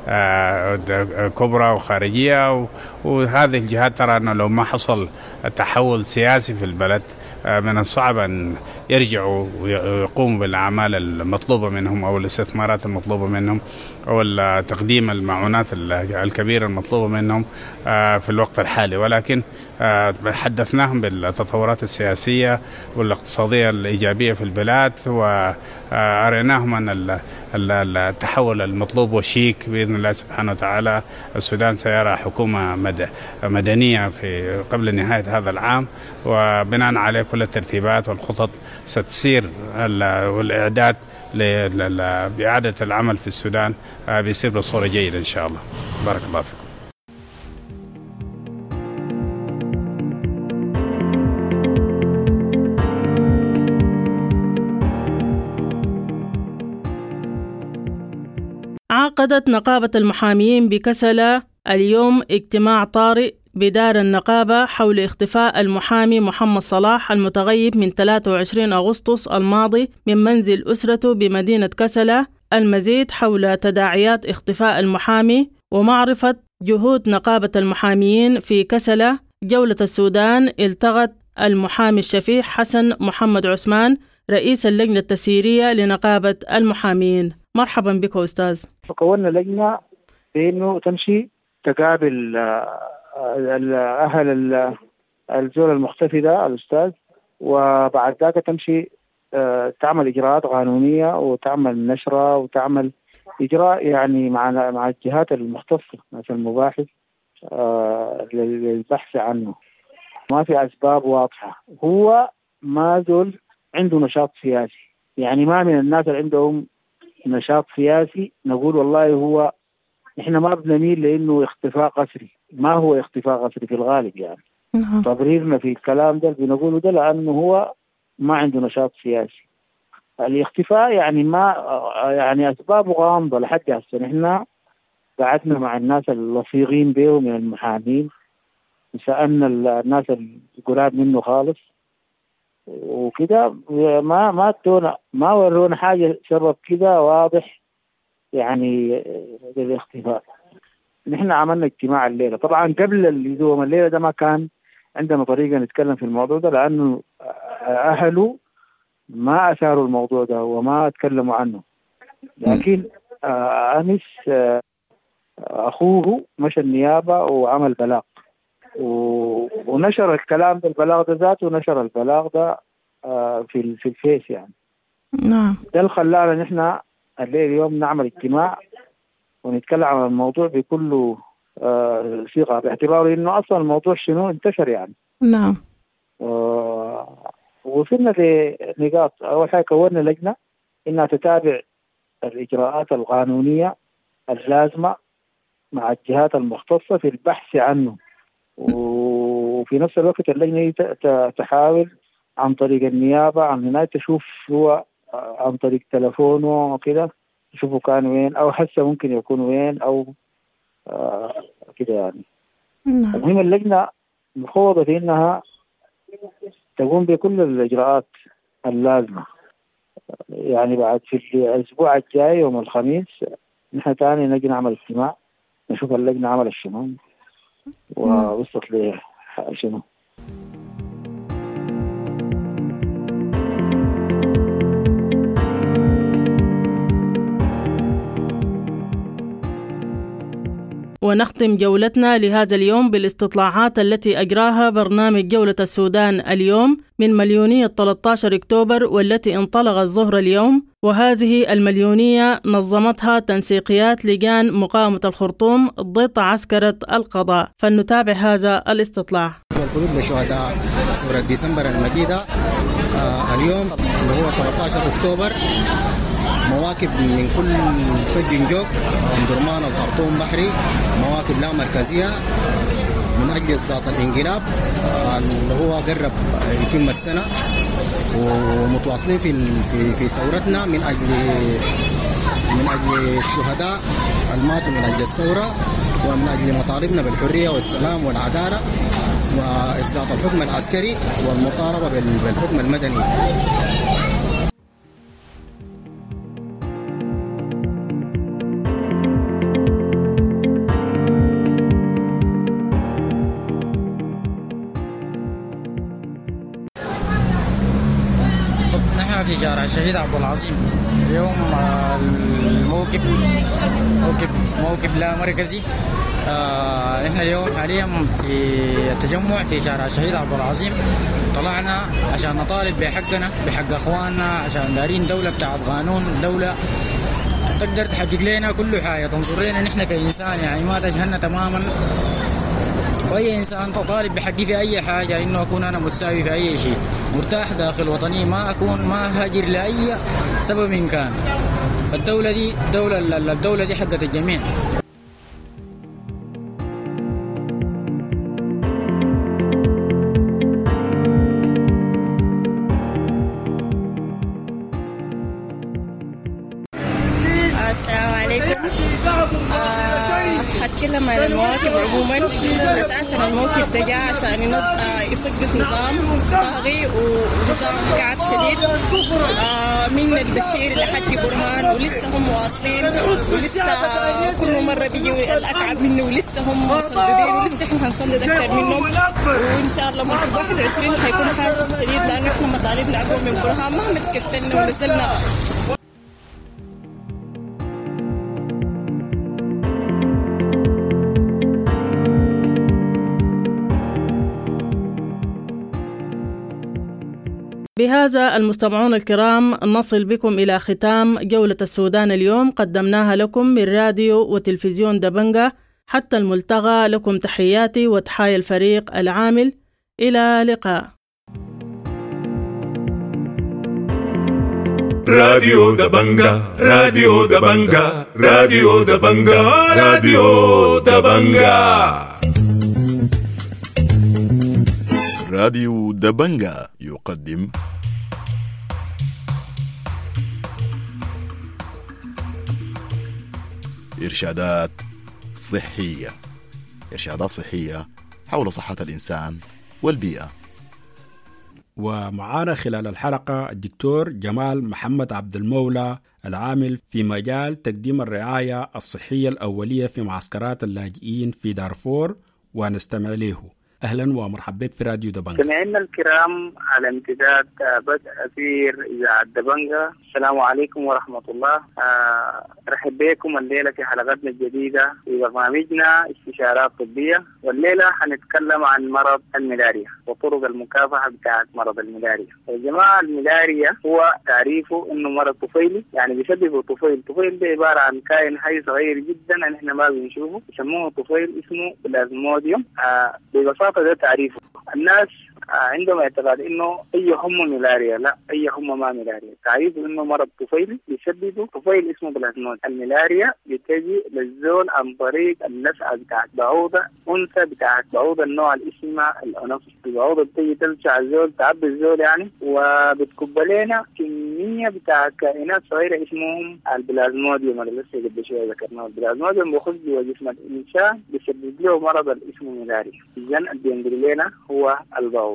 كبرى وخارجية، وهذه الجهات ترى أنه لو ما حصل تحول سياسي في البلد من الصعب أن يرجعوا ويقوموا بالأعمال المطلوبة منهم أو الاستثمارات المطلوبة منهم أو تقديم المعونات الكبيرة المطلوبة منهم في الوقت الحالي. ولكن حدثناهم بالتطورات السياسية والاقتصادية الإيجابية في البلاد، وأريناهم أن التحول المطلوب وشيك بإذن الله سبحانه وتعالى. السودان سيرى حكومة مدنية في قبل نهاية هذا العام، وبناء عليه كل الترتيبات والخطط ستسير والإعداد بإعادة العمل في السودان بيصير بصورة جيدة إن شاء الله. بارك الله فيكم. عقدت نقابة المحامين بكسلة اليوم اجتماع طارئ بدار النقابة حول اختفاء المحامي محمد صلاح المتغيب من 23 أغسطس الماضي من منزل أسرته بمدينة كسلة. المزيد حول تداعيات اختفاء المحامي ومعرفة جهود نقابة المحاميين في كسلة. جولة السودان التغت المحامي الشفيع حسن محمد عثمان رئيس اللجنة التسييرية لنقابة المحامين. مرحبا بك أستاذ. فكونا لجنة بأنه تمشي تقابل أهل الزول المختفي ده الأستاذ، وبعد ذلك تمشي تعمل إجراءات قانونية وتعمل نشرة وتعمل إجراء يعني مع الجهات المختصة مثل المباحث للبحث عنه. ما في أسباب واضحة، هو ما زول عنده نشاط سياسي، يعني ما من الناس اللي عندهم نشاط سياسي نقول والله هو إحنا ما بنميل لأنه اختفاء قسري. ما هو اختفاء قسري في الغالب يعني. تبريرنا في الكلام ده بنقوله ده لأنه هو ما عنده نشاط سياسي. الاختفاء يعني ما يعني أسبابه غامضة لحد هسه. إحنا قعدنا مع الناس اللصيغين بهم من المحامين وسألنا الناس القراب منه خالص وكده، ما ورونا حاجة سبب كده واضح يعني للاختفاء. نحن عملنا اجتماع الليلة، طبعا قبل اللزوم الليلة ده ما كان عندنا طريقة نتكلم في الموضوع ده لأنه أهله ما أثاروا الموضوع ده وما تكلموا عنه. لكن أنس أخوه مشى النيابة وعمل بلاغ ونشر الكلام ده، البلاغ ده ذاته نشر البلاغ ده في الفيس يعني. نعم. ده اللي خلانا نحن الليل اليوم نعمل اجتماع ونتكلم عن الموضوع بكل صيغة، باعتباره إنه أصلا الموضوع شنو انتشر يعني. نعم. وصلنا لنقاط. أول حاجة كونا لجنة إنها تتابع الإجراءات القانونية اللازمة مع الجهات المختصة في البحث عنه، وفي نفس الوقت اللجنة تحاول عن طريق النيابة عن هناك تشوف هو عن طريق تلفونه وكده تشوفه كان وين أو حسه ممكن يكون وين أو كده يعني. المهم اللجنة مخوضة في إنها تقوم بكل الإجراءات اللازمة. يعني بعد في الأسبوع الجاي يوم الخميس نحن تاني نجي نعمل اجتماع نشوف اللجنة عملت شنو ووصلت شنو. ونختم جولتنا لهذا اليوم بالاستطلاعات التي أجراها برنامج جولة السودان اليوم من مليونية 13 أكتوبر، والتي انطلقت ظهر اليوم. وهذه المليونية نظمتها تنسيقيات لجان مقاومة الخرطوم ضد عسكرة القضاء. فلنتابع هذا الاستطلاع. الخروج لشهداء ثورة ديسمبر المجيدة اليوم اللي هو 13 أكتوبر، مواكب من كل فج جوب، من درمان الخرطوم بحري، مواكب لا مركزية من أجل إسقاط الانقلاب اللي هو قرب يتم السنة، ومتواصلين في ثورتنا من أجل الشهداء الماتوا من أجل الثورة، ومن أجل مطالبنا بالحرية والسلام والعدالة وإسقاط الحكم العسكري والمطالبة بالحكم المدني. في شارع الشهيد عبد العظيم اليوم موكب لا مركزي. احنا اليوم حاليا في التجمع في شارع الشهيد عبد العظيم، طلعنا عشان نطالب بحقنا بحق اخواننا، عشان دارين دولة بتاعت قانون، دولة تقدر تحقق لنا كل حاجة، تنظر لنا نحن كإنسان، يعني ما تجهلنا تماما. واي انسان تطالب بحقي في اي حاجه، انه اكون انا متساوي في اي شيء، مرتاح داخل وطني، ما هاجر لاي سبب إن كان. الدوله دي حقت الجميع. السلام عليكم. هتكلم عن المواكب عموما. اساسا الموكب ده جاء عشان يسقط نظام طاغي ونظام كعب شديد من البشير لحد برهان، ولسه هم واصلين، ولسه كل مره بيجوا الاكعب منه، ولسه هم مصددين، ولسه احنا هنصدد اكثر منهم. وان شاء الله مركب 21 حيكون حاشد شديد، لانه احنا مطالبنا اقوى من برهان مهما تكتلنا ونزلنا. بهذا المستمعون الكرام نصل بكم إلى ختام جولة السودان اليوم، قدمناها لكم من راديو وتلفزيون دبنجة. حتى الملتقى، لكم تحياتي وتحايا الفريق العامل. إلى اللقاء. راديو دبنجة، راديو دبنجة، راديو دبنجة، راديو دبنجة. راديو دبنجة يقدم إرشادات صحية حول صحة الإنسان والبيئة. ومعانا خلال الحلقة الدكتور جمال محمد عبد المولى، العامل في مجال تقديم الرعاية الصحية الأولية في معسكرات اللاجئين في دارفور، ونستمع له. أهلا ومرحبا في راديو دبنجة. سمعنا الكرام على امتداد بدء أثير إذاعة دبنجة، السلام عليكم ورحمة الله. رحب بكم الليلة في حلقتنا الجديدة في برنامجنا استشارات طبية، والليلة حنتكلم عن مرض الملاريا وطرق المكافحة بتاعت مرض الملاريا. يا جماعة، الملاريا هو تعريفه إنه مرض طفيلي، يعني بيسببه طفيل. الطفيل ده عبارة عن كائن حي صغير جدا نحن ما بنشوفه، يسموه طفيل اسمه بلازموديوم. ببساطة ده تعريفه. الناس عندهم اعتقاد انه اي حمى ملاريا، لا، اي حمى ما ملاريا. تعريفه انه مرض طفيلي بيسببه طفيل اسمه بلازمود. الملاريا بتجي للزول عن طريق اللسعه بتاعت بعوضه انثى بتاعت بعوضه النوع اللي اسمها الانوفيس. البعوضه بتجي تلسع الزول، تعبي الزول يعني، وبتكب لنا كميه بتاعت كائنات صغيره اسمهم البلازموديوم اللي لسه قبل شويه ذكرناه. البلازموديوم بيخش جوا جسم الانسان بيسبب له مرض اللي اسمه ملاريا. اذا اللي بينقل لنا هو البعوض.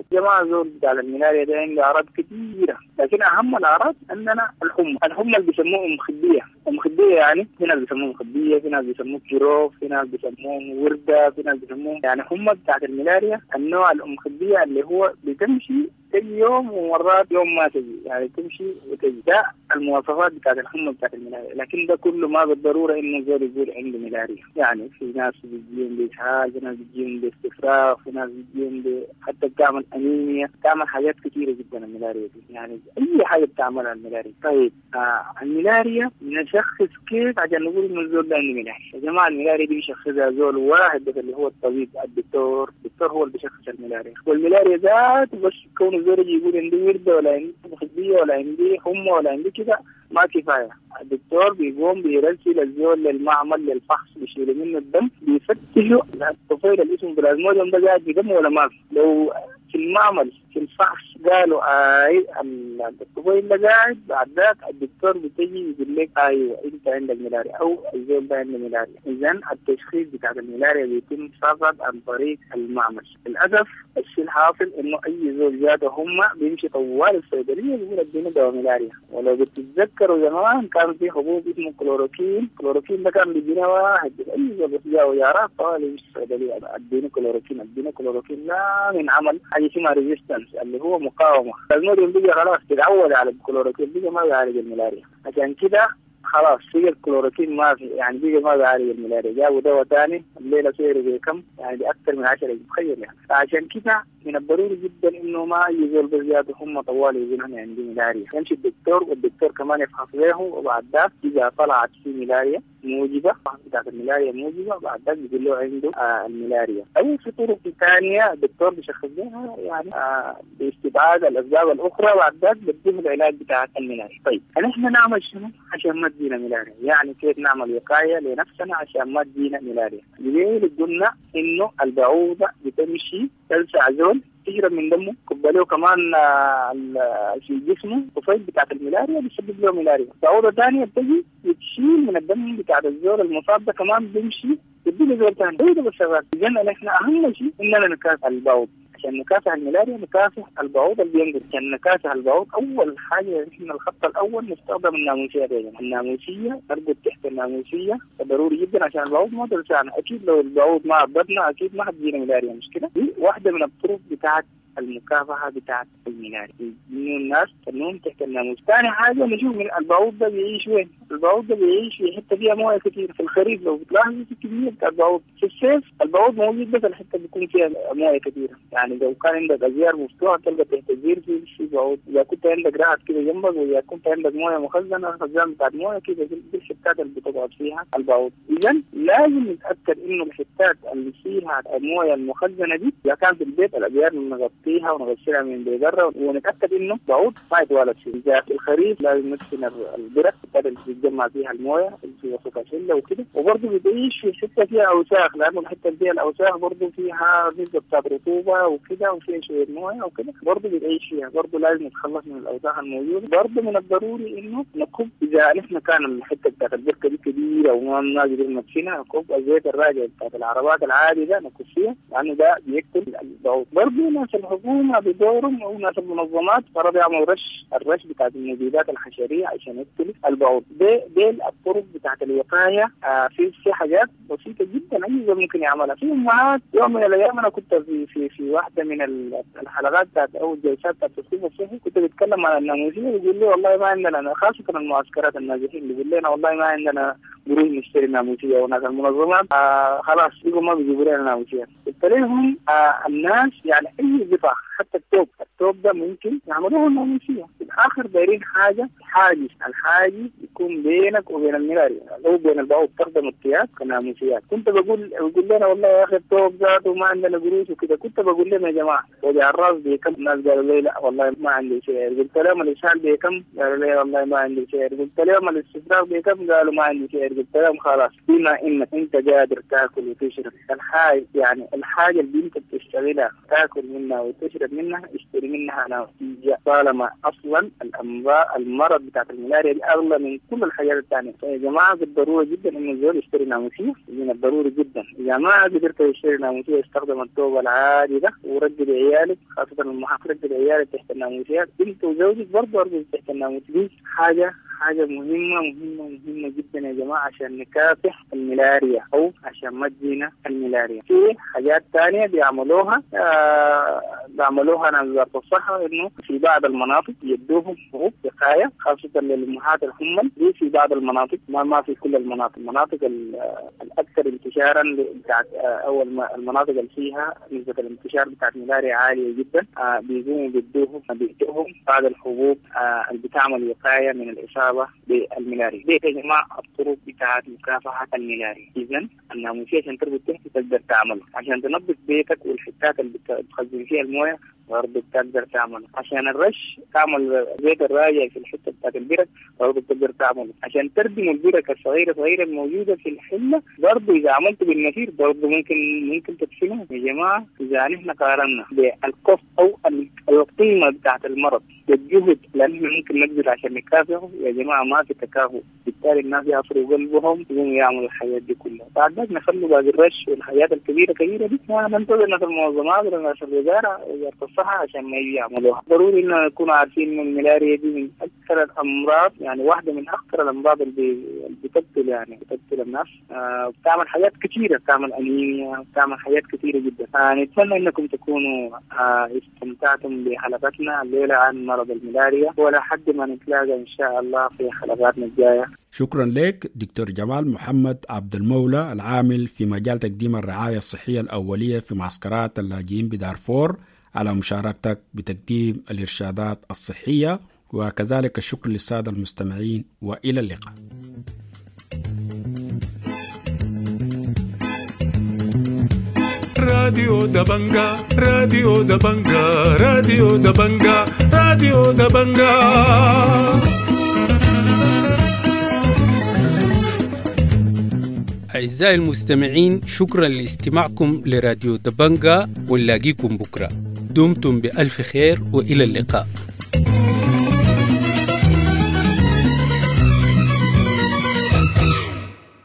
جماعة زول بتاع الملاريا ده عنده أعراض كثيرة، لكن أهم الأعراض عندنا الحمى اللي بيسموه مخدية. المخدية يعني في ناس بيسموه مخدية، في ناس بيسموه كيروف، في ناس بيسموه وردة، في ناس بيسموه يعني حمى بتاعت الملاريا. النوع المخدية اللي هو بتمشي تجي يوم ومرات يوم ما تجي، يعني تمشي وتجي. ده المواصفات بتاعت الحمى بتاعت الملاريا، لكن ده كله ما بالضرورة إنه زول يقول عنده ملاريا. يعني في ناس بيجيهم بإسهال، في ناس بيجيهم باستفراغ، في ناس بيجيهم حتى بتعمل أنيميا، بتعمل حاجات كثيرة جدا الملاريا دي، يعني أي حاجة بتعملها الملاريا. طيب الملاريا نشخص كيف عشان نقول إنه الزول ده عنده ملاريا؟ يا جماعة الملاريا دي بيشخصها زول واحد بس اللي هو الطبيب الدكتور هو اللي بيشخص الملاريا. والملاريا ذات بس كون الزول يجي يقول عندي وردة ولا عندي مخدية ولا عندي حمى ولا عندي كده ما كفاية. الدكتور بيقوم بيرسل الزول للمعمل للفحص، بيشيلوا منه الدم، بيفتشوا الطفيل اللي اسمه بلازموديوم ده قاعد بدم ولا ما في. لو في المعمل في الفحص قالوا الطفيل ده قاعد، بعد ذاك الدكتور بتجي يقول لك ايوه انت عندك ملاريا او الزول ده عنده ملاريا. اذا التشخيص بتاع الملاريا بيتم فقط عن طريق المعمل. للاسف الشيء الحاصل انه اي زول جاته هم بيمشي طوال الصيدليه بيقول اديني دواء ملاريا. ولو بتتذكروا زمان كان في حبوب اسمه كلوروكين ده كان بيدينا واحد اي زول جاء ويعرف طوال يمشي الصيدليه اديني كلوروكين لا من عمل حاجه اسمها ريزيستنس اللي هو مقاومه. الموديل بيجي خلاص تتعود على الكلوروكين، بيجي ما بيعالج الملاريا. عشان كده خلاص سيجي الكلوروكين ما في، يعني بيجي ما بيعالج الملاريا. جابوا دواء ثاني الليله سعره بكم يعني باكثر من 10 تخيل يعني. فعشان كده من الضروري جدا انه ما يزول بزياده هم طوال يقول انا عندي ملاريا، يمشي الدكتور والدكتور كمان يفحص له، وبعد ذاك اذا طلعت في ملاريا موجبه بتاعت الملاريا موجبه بعد ذاك بيقول له عنده الملاريا. او في طرق ثانيه الدكتور بيشخص لها يعني باستبعاد الاسباب الاخرى، بعد ذاك بيديه العلاج بتاع الملاريا. طيب نحن نعمل شنو عشان ما تجينا ملاريا؟ يعني كيف نعمل وقايه لنفسنا عشان ما تجينا ملاريا؟ اللي قلنا انه البعوضه بتمشي تلسع زول تجرب من دمه، كبليه كمان في جسمه طفيل بتاعت الملاريا بيسبب له ملاريا. بعوضة ثانية بتجي بتشيل من الدم بتاعت الزول المصاب ده كمان بيمشي يديله زول ثاني. ده بس شغال. إذا نحن أهم شيء إننا نكافح البعوض. عشان نكافح الملاريا نكافح البعوض اللي بينقل. عشان نكافح البعوض أول حاجة إحنا الخط الأول نستخدم الناموسية دي. الناموسية نربط تحت الناموسية ضروري جدا عشان البعوض ما تلسعنا. أكيد لو البعوض ما عبدنا أكيد ما حتجينا ملاريا، مش كده؟ دي واحدة من الطرق بتاعت المكافحة بتاعت الملاريا، إنه الناس تنوم تحت الناموس. ثاني حاجة نشوف من البعوض ده بيعيش وين. البعوض ده بيعيش في حتة فيها موية كتير. في الخريف لو بتلاحظوا في كمية بتاع البعوض. في الصيف البعوض موجود بس الحتة بيكون فيها موية كتير. يعني لو كان عندك أزيار مفتوحة تلقى تحت الزير في بعوض. إذا كنت عندك رعد كده جنبك، وإذا كنت عندك موية مخزنة خزان بتاعت موية كده دي الحتات اللي بتقعد فيها البعوض. إذا لازم نتأكد إنه الحتات اللي فيها الموية المخزنة دي إذا كان في البيت الأزيار نغطيها ونغسلها من برا، ونتأكد إنه بعوض ما يتوالد فيه. إذا في الخريف لازم ندفن البرك اللي بتتجمع فيها المويه في وسط شله وكده. وبرضه بتعيش في حته فيها اوساخ، لانه الحته اللي فيها الاوساخ برضه فيها نسبه بتاعت رطوبه وكده وفيها شويه مويه وكده، برضه بتعيش فيها. برضه لازم نتخلص من الاوساخ الموجوده. برضه من الضروري انه نكب اذا نحن كان الحته بتاعت البركه دي كبيره وما نقدر ندفنها، نكب الزيت الراجع بتاعت العربات العادي ده نكب فيها، لانه ده بيقتل البعوض. برضه ناس الحكومه بدورهم او ناس المنظمات فرضوا يعملوا الرش بتاعت المبيدات الحشريه عشان يقتل البعوض. دي الطرق بتاعت الوقايه. في حاجات بسيطه جدا اي زول ممكن يعملها. في امهات يوم من الايام انا كنت في واحده من الحلقات بتاعت او الجلسات بتاعت التصوير الصحي كنت بتكلم عن الناموسيه، يقول لي والله ما عندنا، خاصه المعسكرات النازحين اللي يقول لنا والله ما عندنا قروش نشتري ناموسيه، وناس المنظمات خلاص يقولوا ما بيجيبوا لنا ناموسيه. قلت لهم الناس يعني اي قطع حتى الثوب ده ممكن يعملوه ناموسيه. في الاخر دايرين حاجه الحاجز يكون بينك وبين الملاريا او بين البعوض تخدم التيات كناموسيات. كنت بقول لنا والله يا اخي الثوب ذاته ما عندنا قروش وكده. كنت بقول لهم يا جماعه وجع الراس بكم؟ الناس قالوا لي لا والله ما عندي شيء. قلت لهم الاسهال بكم؟ قالوا لي والله ما عندي شيء. قلت لهم الاستفراغ بكم؟ قالوا ما عندي شيء. قلت لهم خلاص بما انك انت قادر تاكل وتشرب الحاجه اللي انت بتشتغلها تاكل منها وتشرب منها اشتري منها نتيجه، طالما اصلا المرض بتاعت الملاريا دي اغلى من كل الحاجات الثانية. يا جماعة بالضرورة جدا إنه الزول يشتري ناموسية، من الضروري جدا. إذا ما قدرت تشتري ناموسية استخدم الثوب العادي ده ورجل عيالك، خاصة المحاط رجل عيالك تحت الناموسيات، أنت وزوجك برضه أرجل تحت الناموسية. دي حاجة مهمة جدا يا جماعة عشان نكافح الملاريا أو عشان ما تجينا الملاريا. في حاجات تانية بيعملوها ناس وزارة الصحة، إنه في بعض المناطق يدوهم حبوب وقاية خاصة للأمهات الحمل. دي في بعض المناطق، ما في كل المناطق. المناطق الأكثر انتشارا بتاعت أو المناطق اللي فيها نسبة الانتشار بتاعت الملاريا عالية جدا، بيقوموا بيدوهم بعض الحبوب اللي بتعمل وقاية من الإصابة بالملاريا. دي يا جماعة الطرق بتاعت مكافحة الملاريا. إذن الناموسية عشان تربط تحت تقدر تعمل، عشان تنظف بيتك والحتات اللي بتخزن فيها المويه برضه بتقدر تعمل، عشان الرش تعمل زيت الراجع في الحته بتاعت البرك برضه بتقدر تعمل، عشان تردم البرك الصغيره الموجوده في الحله برضه اذا عملت بالنثير برضه ممكن تدفنها. يا جماعه اذا نحن قارنا بالكف او القيمه بتاعت المرض بالجهد اللي نحن ممكن نقدر عشان نكافحه، يا جماعه ما في تكافؤ. بالتالي الناس يعصروا قلبهم يقوموا يعملوا الحياه دي كلها. بعد ذلك نخلوا باقي الرش والحياه الكبيره دي ننتظر ناس المنظمات ولا ناس وزارة الصحة عشان ما يعملوها. ضروري إن نكون عارفين إن الملاريا دي من أكثر الأمراض، يعني واحدة من أخطر الأمراض اللي بتقتل الناس. بتعمل حاجات كثيرة، بتعمل أنيميا، بتعمل حاجات كثيرة جدا. نتمنى إنكم تكونوا استمتعتم بحلقتنا الليلة عن مرض الملاريا، ولا حد ما نتلاقى إن شاء الله في حلقاتنا الجاية. شكرا لك دكتور جمال محمد عبد المولى، العامل في مجال تقديم الرعاية الصحية الأولية في معسكرات اللاجئين بدارفور، على مشاركتك بتقديم الإرشادات الصحية. وكذلك الشكر للسادة المستمعين، وإلى اللقاء. راديو دبنجا راديو دبنجا راديو دبنجا راديو دبنجا. أعزائي المستمعين، شكرا لاستماعكم لراديو دبنجا، ونلاقيكم بكرة. دمتم بألف خير وإلى اللقاء.